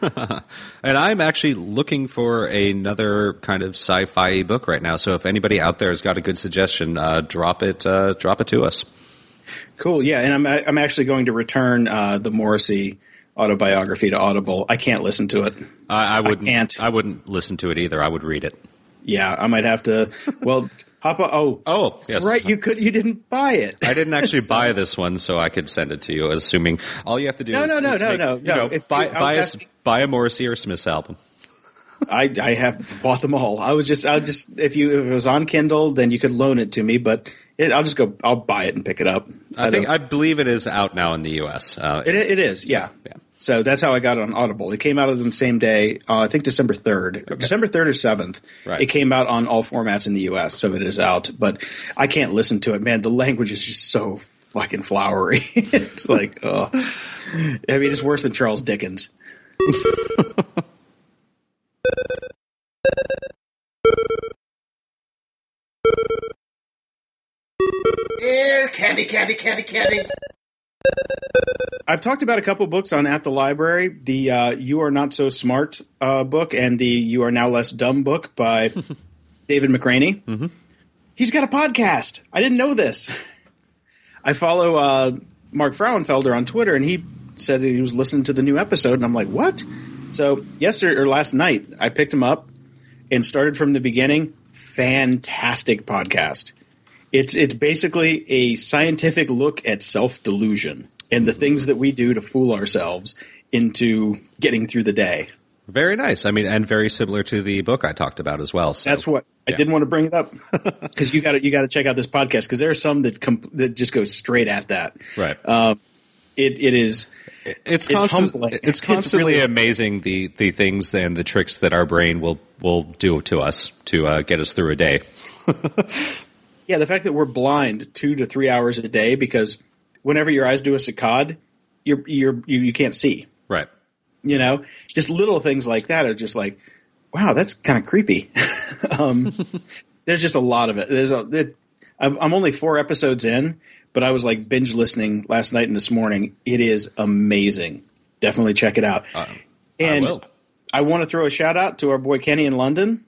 And I'm actually looking for another kind of sci-fi book right now. So if anybody out there has got a good suggestion, uh, drop it. Uh, drop it to us. Cool, yeah, and I'm I'm actually going to return uh, the Morrissey autobiography to Audible. I can't listen to it. I, I wouldn't. can't. I wouldn't listen to it either. I would read it. Yeah, I might have to. Well, Papa. Oh, Oh, that's yes. right. You could. You didn't buy it. I didn't actually buy this one, so I could send it to you. Assuming all you have to do No, is no, no, is no, make- no, you no. know, If- buy I was buy a, asking- buy a Morrissey or Smith's album. I I have bought them all. I was just I just if you if it was on Kindle, then you could loan it to me. But it, I'll just go. I'll buy it and pick it up. I think don't- I believe it is out now in the U S. Uh, It, it is, yeah. yeah. So that's how I got it on Audible. It came out on the same day, uh, I think December third. December third or seventh. Right. It came out on all formats in the U S, so it is out. But I can't listen to it, man. The language is just so fucking flowery. It's like, oh. I mean, it's worse than Charles Dickens. Ew, candy, candy, candy, candy. I've talked about a couple books on At the Library, the uh, You Are Not So Smart uh, book and the You Are Now Less Dumb book by David McRaney. Mm-hmm. He's got a podcast. I didn't know this. I follow uh, Mark Frauenfelder on Twitter, and he said that he was listening to the new episode, and I'm like, what? So yesterday or last night, I picked him up and started from the beginning. Fantastic podcast. It's it's basically a scientific look at self-delusion and the things that we do to fool ourselves into getting through the day. Very nice. I mean, and very similar to the book I talked about as well. So. That's what I yeah. didn't want to bring it up because you got to you got to check out this podcast because there are some that comp- that just go straight at that. Right. Um, it it is. It's, It's constant, humbling. it's It's constantly really- amazing the, the things and the tricks that our brain will, will do to us to uh, get us through a day. Yeah, the fact that we're blind two to three hours a day because whenever your eyes do a saccade, you're you're you, you can't see. Right. You know, just little things like that are just like, wow, that's kind of creepy. um, there's just a lot of it. There's a, it, I'm, I'm only four episodes in, but I was like binge listening last night and this morning. It is amazing. Definitely check it out. Uh, and I will. I want to throw a shout out to our boy Kenny in London.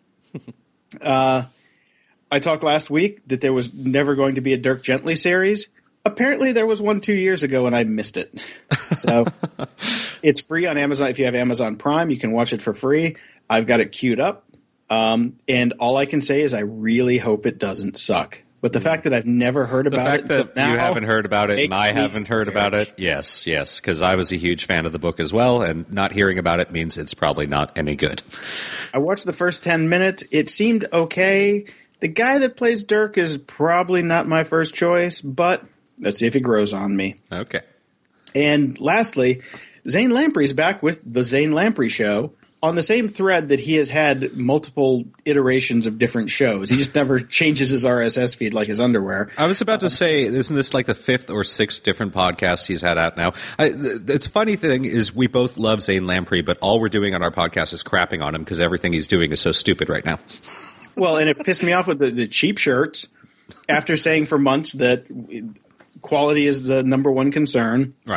uh, I talked last week that there was never going to be a Dirk Gently series. Apparently there was one two years ago and I missed it. So it's free on Amazon. If you have Amazon Prime, you can watch it for free. I've got it queued up. Um, and all I can say is I really hope it doesn't suck. But the fact that I've never heard The about fact it that until now you haven't heard about it and makes I me haven't heard about scared. it, yes, yes, because I was a huge fan of the book as well, and not hearing about it means it's probably not any good. I watched the first ten minutes. It seemed okay. The guy that plays Dirk is probably not my first choice, but let's see if he grows on me. Okay. And lastly, Zane Lamprey's back with The Zane Lamprey Show on the same thread that he has had multiple iterations of different shows. He just never changes his R S S feed like his underwear. I was about to say, isn't this like the fifth or sixth different podcast he's had out now? I, th- it's a funny thing is we both love Zane Lamprey, but all we're doing on our podcast is crapping on him because everything he's doing is so stupid right now. Well, and it pissed me off with the, the cheap shirts after saying for months that quality is the number one concern. Right.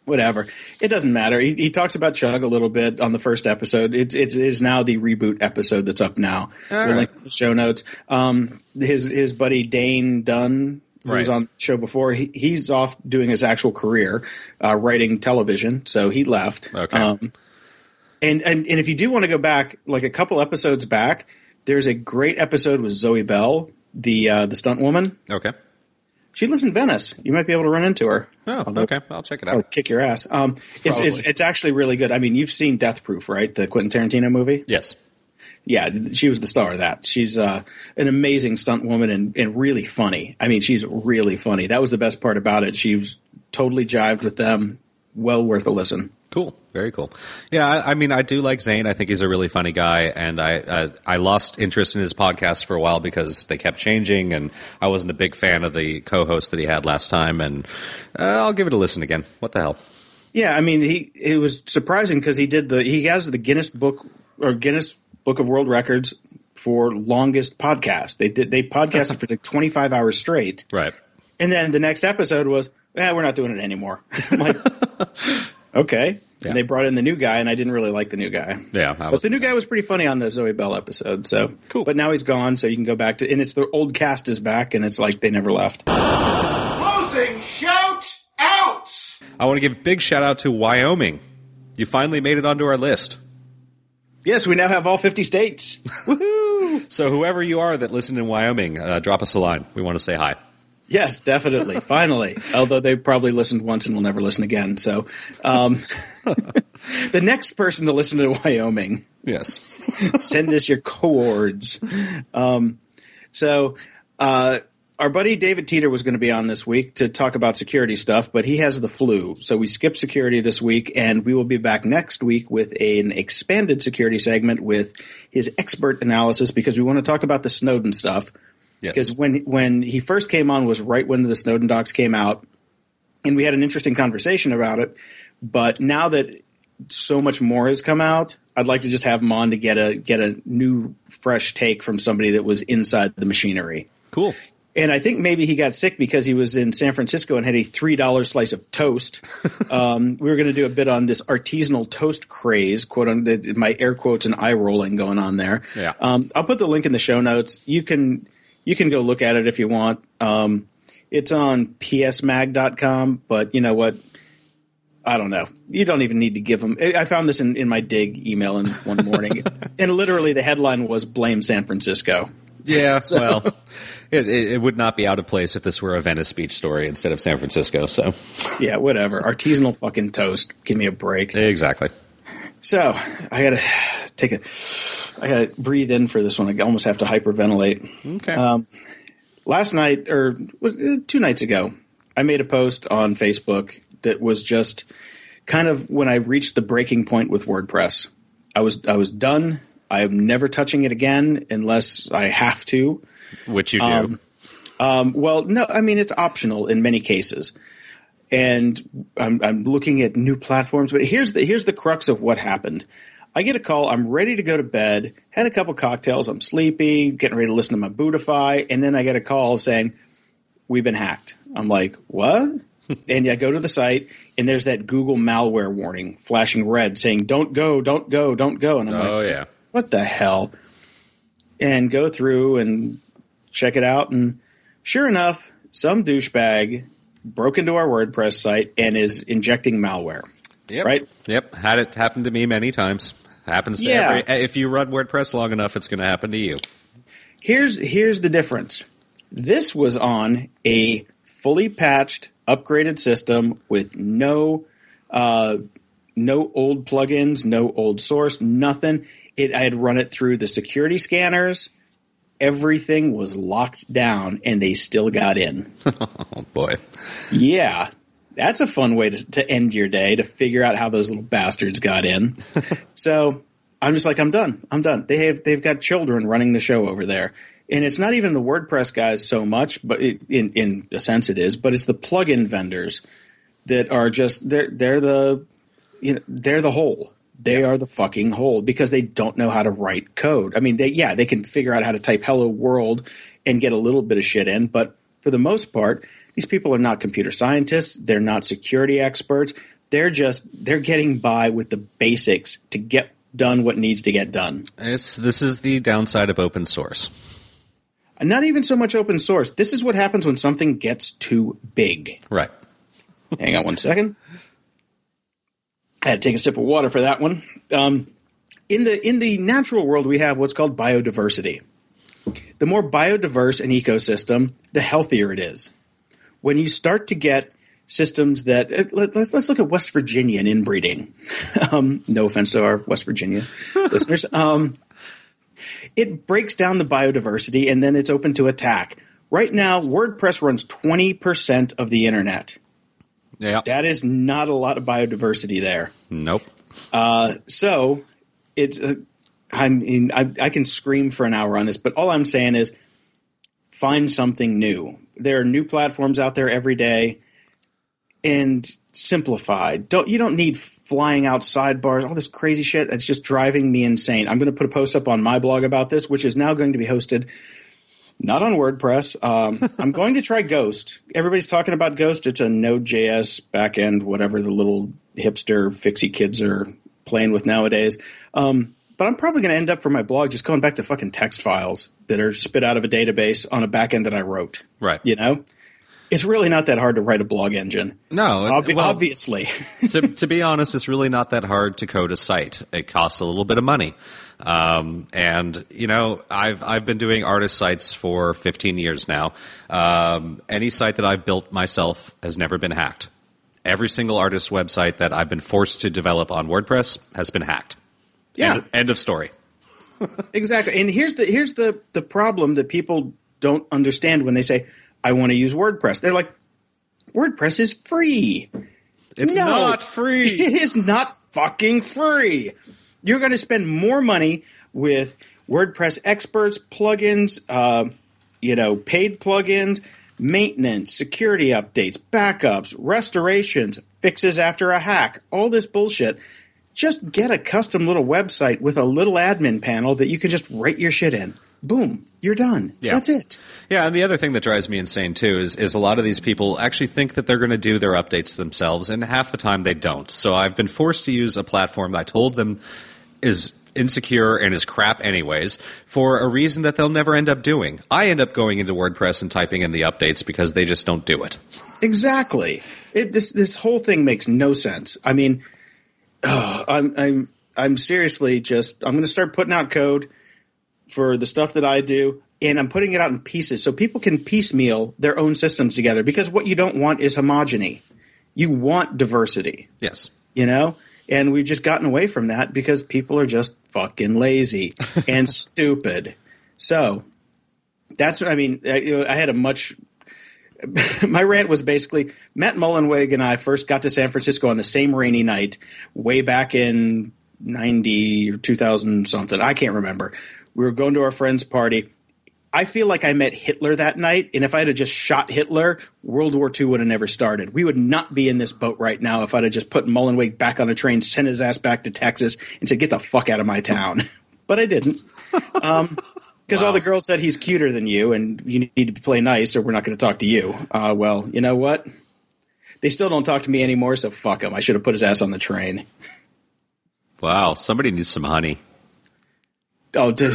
whatever. It doesn't matter. He, he talks about Chug a little bit on the first episode. It, it is now the reboot episode that's up now. All we'll right. link in the show notes. Um, his his buddy Dane Dunn, who was Right. on the show before, he, he's off doing his actual career, uh, writing television. So he left. Okay. Um, and, and and if you do want to go back, like a couple episodes back, there's a great episode with Zoe Bell, the uh, the stunt woman. Okay. She lives in Venice. You might be able to run into her. Oh, Although- okay. I'll check it Or out. kick your ass. Um, it's, it's Probably. it's actually really good. I mean, you've seen Death Proof, right? The Quentin Tarantino movie. Yes. Yeah, she was the star of that. She's uh, an amazing stunt woman and, and really funny. I mean, she's really funny. That was the best part about it. She was totally jived with them. Well worth a listen. Cool. Very cool. Yeah, I, I mean, I do like Zane. I think he's a really funny guy, and I uh, I lost interest in his podcast for a while because they kept changing, and I wasn't a big fan of the co-host that he had last time. And uh, I'll give it a listen again. What the hell? Yeah, I mean, he it was surprising because he did the he has the Guinness Book or Guinness Book of World Records for longest podcast. They did they podcasted for like twenty-five hours straight. Right. And then the next episode was, eh, we're not doing it anymore. I'm like, okay. Yeah. And they brought in the new guy, and I didn't really like the new guy. Yeah. I But was, the new guy was pretty funny on the Zoe Bell episode. So Cool. But now he's gone, so you can go back to, and it's the old cast is back, and it's like they never left. Closing shout outs! I want to give a big shout out to Wyoming. You finally made it onto our list. Yes, we now have all fifty states. Woohoo! So whoever you are that listened in Wyoming, uh, drop us a line. We want to say hi. Yes, definitely. Finally. Although they probably listened once and will never listen again. So um, the next person to listen to Wyoming, Yes. send us your cords. Um, so uh, our buddy David Teeter was going to be on this week to talk about security stuff, but he has the flu. So we skipped security this week, and we will be back next week with an expanded security segment with his expert analysis because we want to talk about the Snowden stuff. Yes. Because when when he first came on was right when the Snowden docs came out, and we had an interesting conversation about it. But now that so much more has come out, I'd like to just have him on to get a get a new, fresh take from somebody that was inside the machinery. Cool. And I think maybe he got sick because he was in San Francisco and had a three dollar slice of toast. um, we were going to do a bit on this artisanal toast craze, quote unquote, my air quotes and eye rolling going on there. Yeah. Um, I'll put the link in the show notes. You can you can go look at it if you want. Um, it's on p s mag dot com, but you know what? I don't know. You don't even need to give them. I found this in, in my dig email in one morning, and literally the headline was "Blame San Francisco." Yeah, well, it, it, it would not be out of place if this were a Venice Beach story instead of San Francisco. So, Yeah, whatever. Artisanal fucking toast. Give me a break. exactly. So I gotta take a. I gotta breathe in for this one. I almost have to hyperventilate. Okay. Um, last night or two nights ago, I made a post on Facebook that was just kind of when I reached the breaking point with WordPress. I was I was done. I am never touching it again unless I have to. Which you do. Um, um, well, no, I mean it's optional in many cases, and I'm, I'm looking at new platforms. But here's the here's the crux of what happened. I get a call. I'm ready to go to bed. Had a couple cocktails. I'm sleepy. Getting ready to listen to my Bootify, and then I get a call saying we've been hacked. I'm like, what? And I go to the site, and there's that Google malware warning flashing red saying, don't go, don't go, don't go. And I'm like, oh, yeah. what the hell? And go through and check it out. And sure enough, some douchebag broke into our WordPress site and is injecting malware. Yep. Right? Yep. Had it happen to me many times. Happens to Yeah. every. If you run WordPress long enough, it's going to happen to you. Here's here's the difference. This was on a fully patched, upgraded system with no uh, no old plugins, no old source, nothing. It I had run it through the security scanners. Everything was locked down, and they still got in. Oh, boy. Yeah, that's a fun way to, to end your day, to figure out how those little bastards got in. So I'm just like, I'm done. I'm done. They have they've got children running the show over there, and it's not even the WordPress guys so much, but it, in in a sense it is. But it's the plugin vendors that are just they're they're the you know they're the whole. They are the fucking whole because they don't know how to write code. I mean, they yeah, they can figure out how to type hello world and get a little bit of shit in, but for the most part, these people are not computer scientists. They're not security experts. They're just they're getting by with the basics to get done what needs to get done. It's, this is the downside of open source. And not even so much open source. This is what happens when something gets too big. Right. Hang on one second. I had to take a sip of water for that one. Um, in the in the natural world, we have what's called biodiversity. The more biodiverse an ecosystem, the healthier it is. When you start to get systems that let, let's, let's look at West Virginia and inbreeding. Um, no offense to our West Virginia listeners. Um, it breaks down the biodiversity and then it's open to attack. Right now, WordPress runs twenty percent of the internet. Yeah, that is not a lot of biodiversity there. Nope. Uh, so it's. Uh, I mean, I, I can scream for an hour on this, but all I'm saying is find something new. There are new platforms out there every day, and simplify. Don't you don't need flying out sidebars, all this crazy shit. It's just driving me insane. I'm going to put a post up on my blog about this, which is now going to be hosted not on WordPress. Um, I'm going to try Ghost. Everybody's talking about Ghost. It's a Node.js backend, whatever the little hipster fixie kids are playing with nowadays. Um, But I'm probably going to end up for my blog just going back to fucking text files that are spit out of a database on a backend that I wrote. Right. You know? It's really not that hard to write a blog engine. No. It's, Obvi- well, obviously. to, to be honest, it's really not that hard to code a site. It costs a little bit of money. Um, and, you know, I've I've been doing artist sites for fifteen years now. Um, any site that I've built myself has never been hacked. Every single artist website that I've been forced to develop on WordPress has been hacked. Yeah. End, end of story. Exactly. And here's the here's the, the problem that people don't understand when they say, I want to use WordPress. They're like, WordPress is free. It's no, not free. It is not fucking free. You're going to spend more money with WordPress experts, plugins, uh, you know, paid plugins, maintenance, security updates, backups, restorations, fixes after a hack, all this bullshit. Just get a custom little website with a little admin panel that you can just write your shit in. Boom, you're done. Yeah. That's it. Yeah, and the other thing that drives me insane, too, is, is a lot of these people actually think that they're going to do their updates themselves, and half the time they don't. So I've been forced to use a platform that I told them is insecure and is crap anyways for a reason that they'll never end up doing. I end up going into WordPress and typing in the updates because they just don't do it. Exactly. It, this, this whole thing makes no sense. I mean... Oh, I'm I'm I'm seriously just I'm going to start putting out code for the stuff that I do, and I'm putting it out in pieces so people can piecemeal their own systems together. Because what you don't want is homogeny. You want diversity. Yes, you know, and we've just gotten away from that because people are just fucking lazy and stupid. So that's what I mean. I, you know, I had a much. My rant was basically Matt Mullenweg and I first got to San Francisco on the same rainy night way back in ninety or two thousand something. I can't remember. We were going to our friend's party. I feel like I met Hitler that night, and if I had just shot Hitler, World War Two would have never started. We would not be in this boat right now if I'd have just put Mullenweg back on a train, sent his ass back to Texas, and said, get the fuck out of my town. But I didn't. Um Because wow. all the girls said he's cuter than you, and you need to play nice, or we're not going to talk to you. Uh, well, you know what? They still don't talk to me anymore, so fuck him. I should have put his ass on the train. Wow, somebody needs some honey. Oh, dude.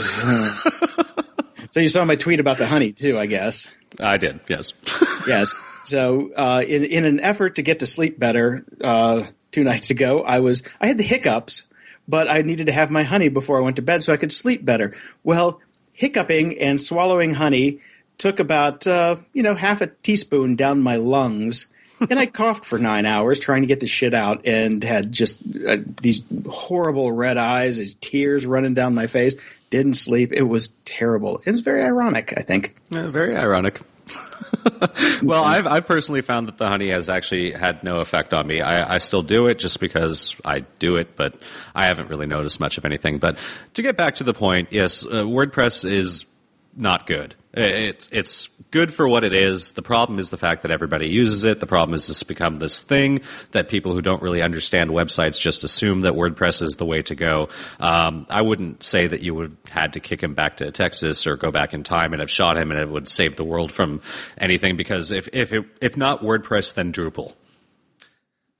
So you saw my tweet about the honey, too, I guess. I did, yes. Yes. So uh, in in an effort to get to sleep better uh, two nights ago, I was I had the hiccups, but I needed to have my honey before I went to bed so I could sleep better. Well, hiccuping and swallowing honey took about, uh, you know, half a teaspoon down my lungs. And I coughed for nine hours trying to get the shit out and had just uh, these horrible red eyes, these tears running down my face. Didn't sleep. It was terrible. It was very ironic, I think. Yeah, very ironic. Well, I've, I've personally found that the honey has actually had no effect on me. I, I still do it just because I do it, but I haven't really noticed much of anything. But to get back to the point, yes, uh, WordPress is not good. It's it's good for what it is. The problem is the fact that everybody uses it. The problem is it's become this thing that people who don't really understand websites just assume that WordPress is the way to go. Um, I wouldn't say that you would had to kick him back to Texas or go back in time and have shot him and it would save the world from anything, because if if it, if not WordPress, then Drupal.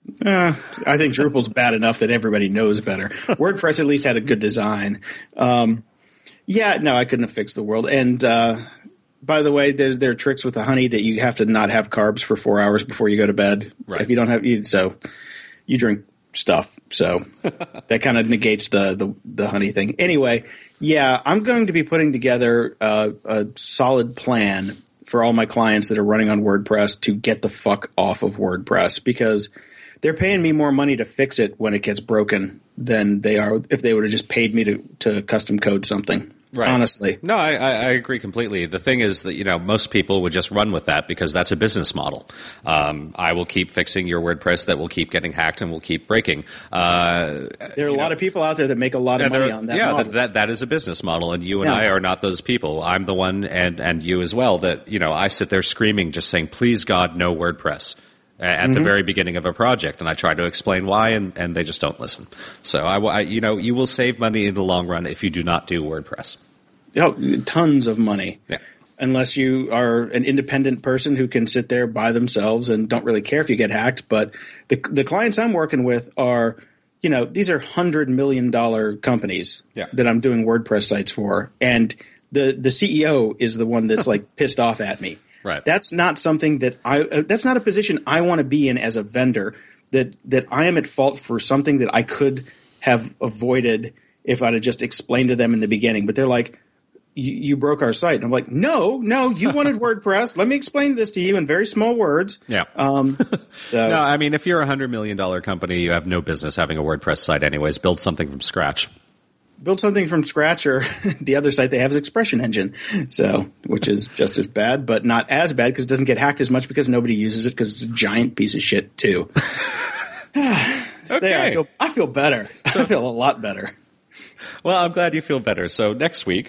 Uh, I think Drupal's bad enough that everybody knows better. WordPress at least had a good design. Um, yeah, no, I couldn't have fixed the world. And uh, by the way, there, there are tricks with the honey that you have to not have carbs for four hours before you go to bed. Right. If you don't have, you, so you drink stuff. So that kind of negates the, the the honey thing. Anyway, yeah, I'm going to be putting together uh, a solid plan for all my clients that are running on WordPress to get the fuck off of WordPress, because they're paying me more money to fix it when it gets broken than they are if they would have just paid me to, to custom code something. Right. Honestly. No, I, I agree completely. The thing is that, you know, most people would just run with that because that's a business model. Um, I will keep fixing your WordPress that will keep getting hacked and will keep breaking. Uh, there are a lot know. of people out there that make a lot of money on that yeah, model. That, that that is a business model, and you and yeah. I are not those people. I'm the one, and, and you as well, that, you know, I sit there screaming, just saying, please, God, no WordPress at mm-hmm. the very beginning of a project, and I try to explain why, and, and they just don't listen. So, I, I, you know, you will save money in the long run if you do not do WordPress. Oh, tons of money. Yeah. Unless you are an independent person who can sit there by themselves and don't really care if you get hacked. But the the clients I'm working with are, you know, these are hundred million dollar companies yeah. that I'm doing WordPress sites for, and the the C E O is the one that's like pissed off at me. Right. That's not something that I. Uh, that's not a position I want to be in as a vendor. That that I am at fault for something that I could have avoided if I'd have just explained to them in the beginning. But they're like, You, you broke our site. And I'm like, no, no, you wanted WordPress. Let me explain this to you in very small words. Yeah. Um, so. No, I mean, if you're a one hundred million dollars company, you have no business having a WordPress site anyways. Build something from scratch. Build something from scratch, or the other site they have is Expression Engine, so which is just as bad, but not as bad because it doesn't get hacked as much because nobody uses it because it's a giant piece of shit too. Okay. There, I feel, I feel better. So, I feel a lot better. Well, I'm glad you feel better. So next week...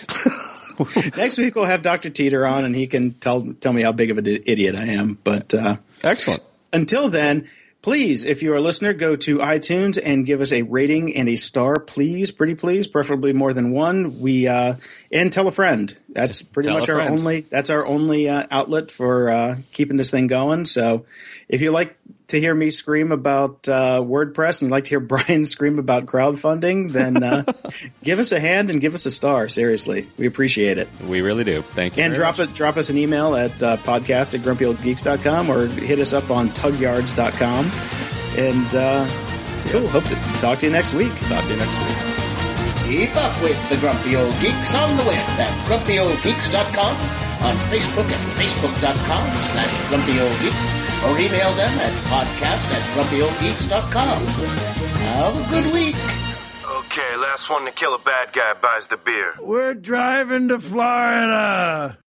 Next week we'll have Doctor Teeter on, and he can tell tell me how big of an idiot I am. But uh, excellent. Until then, please, if you're a listener, go to iTunes and give us a rating and a star, please, pretty please, preferably more than one. We uh, and tell a friend. That's pretty tell much our only. That's our only uh, outlet for uh, keeping this thing going. So, if you like to hear me scream about uh, WordPress and you'd like to hear Brian scream about crowdfunding, then uh, give us a hand and give us a star. Seriously, we appreciate it. We really do. Thank you. And very drop much. it. Drop us an email at uh, podcast at grumpy old geeks dot com or hit us up on tug yards dot com. And uh, cool. Hope to talk to you next week. Talk to you next week. Keep up with the Grumpy Old Geeks on the web at grumpy old geeks dot com, on Facebook at facebook dot com slash grumpy old geeks, or email them at podcast at grumpy old geeks dot com. Have a good week. Okay, last one to kill a bad guy buys the beer. We're driving to Florida.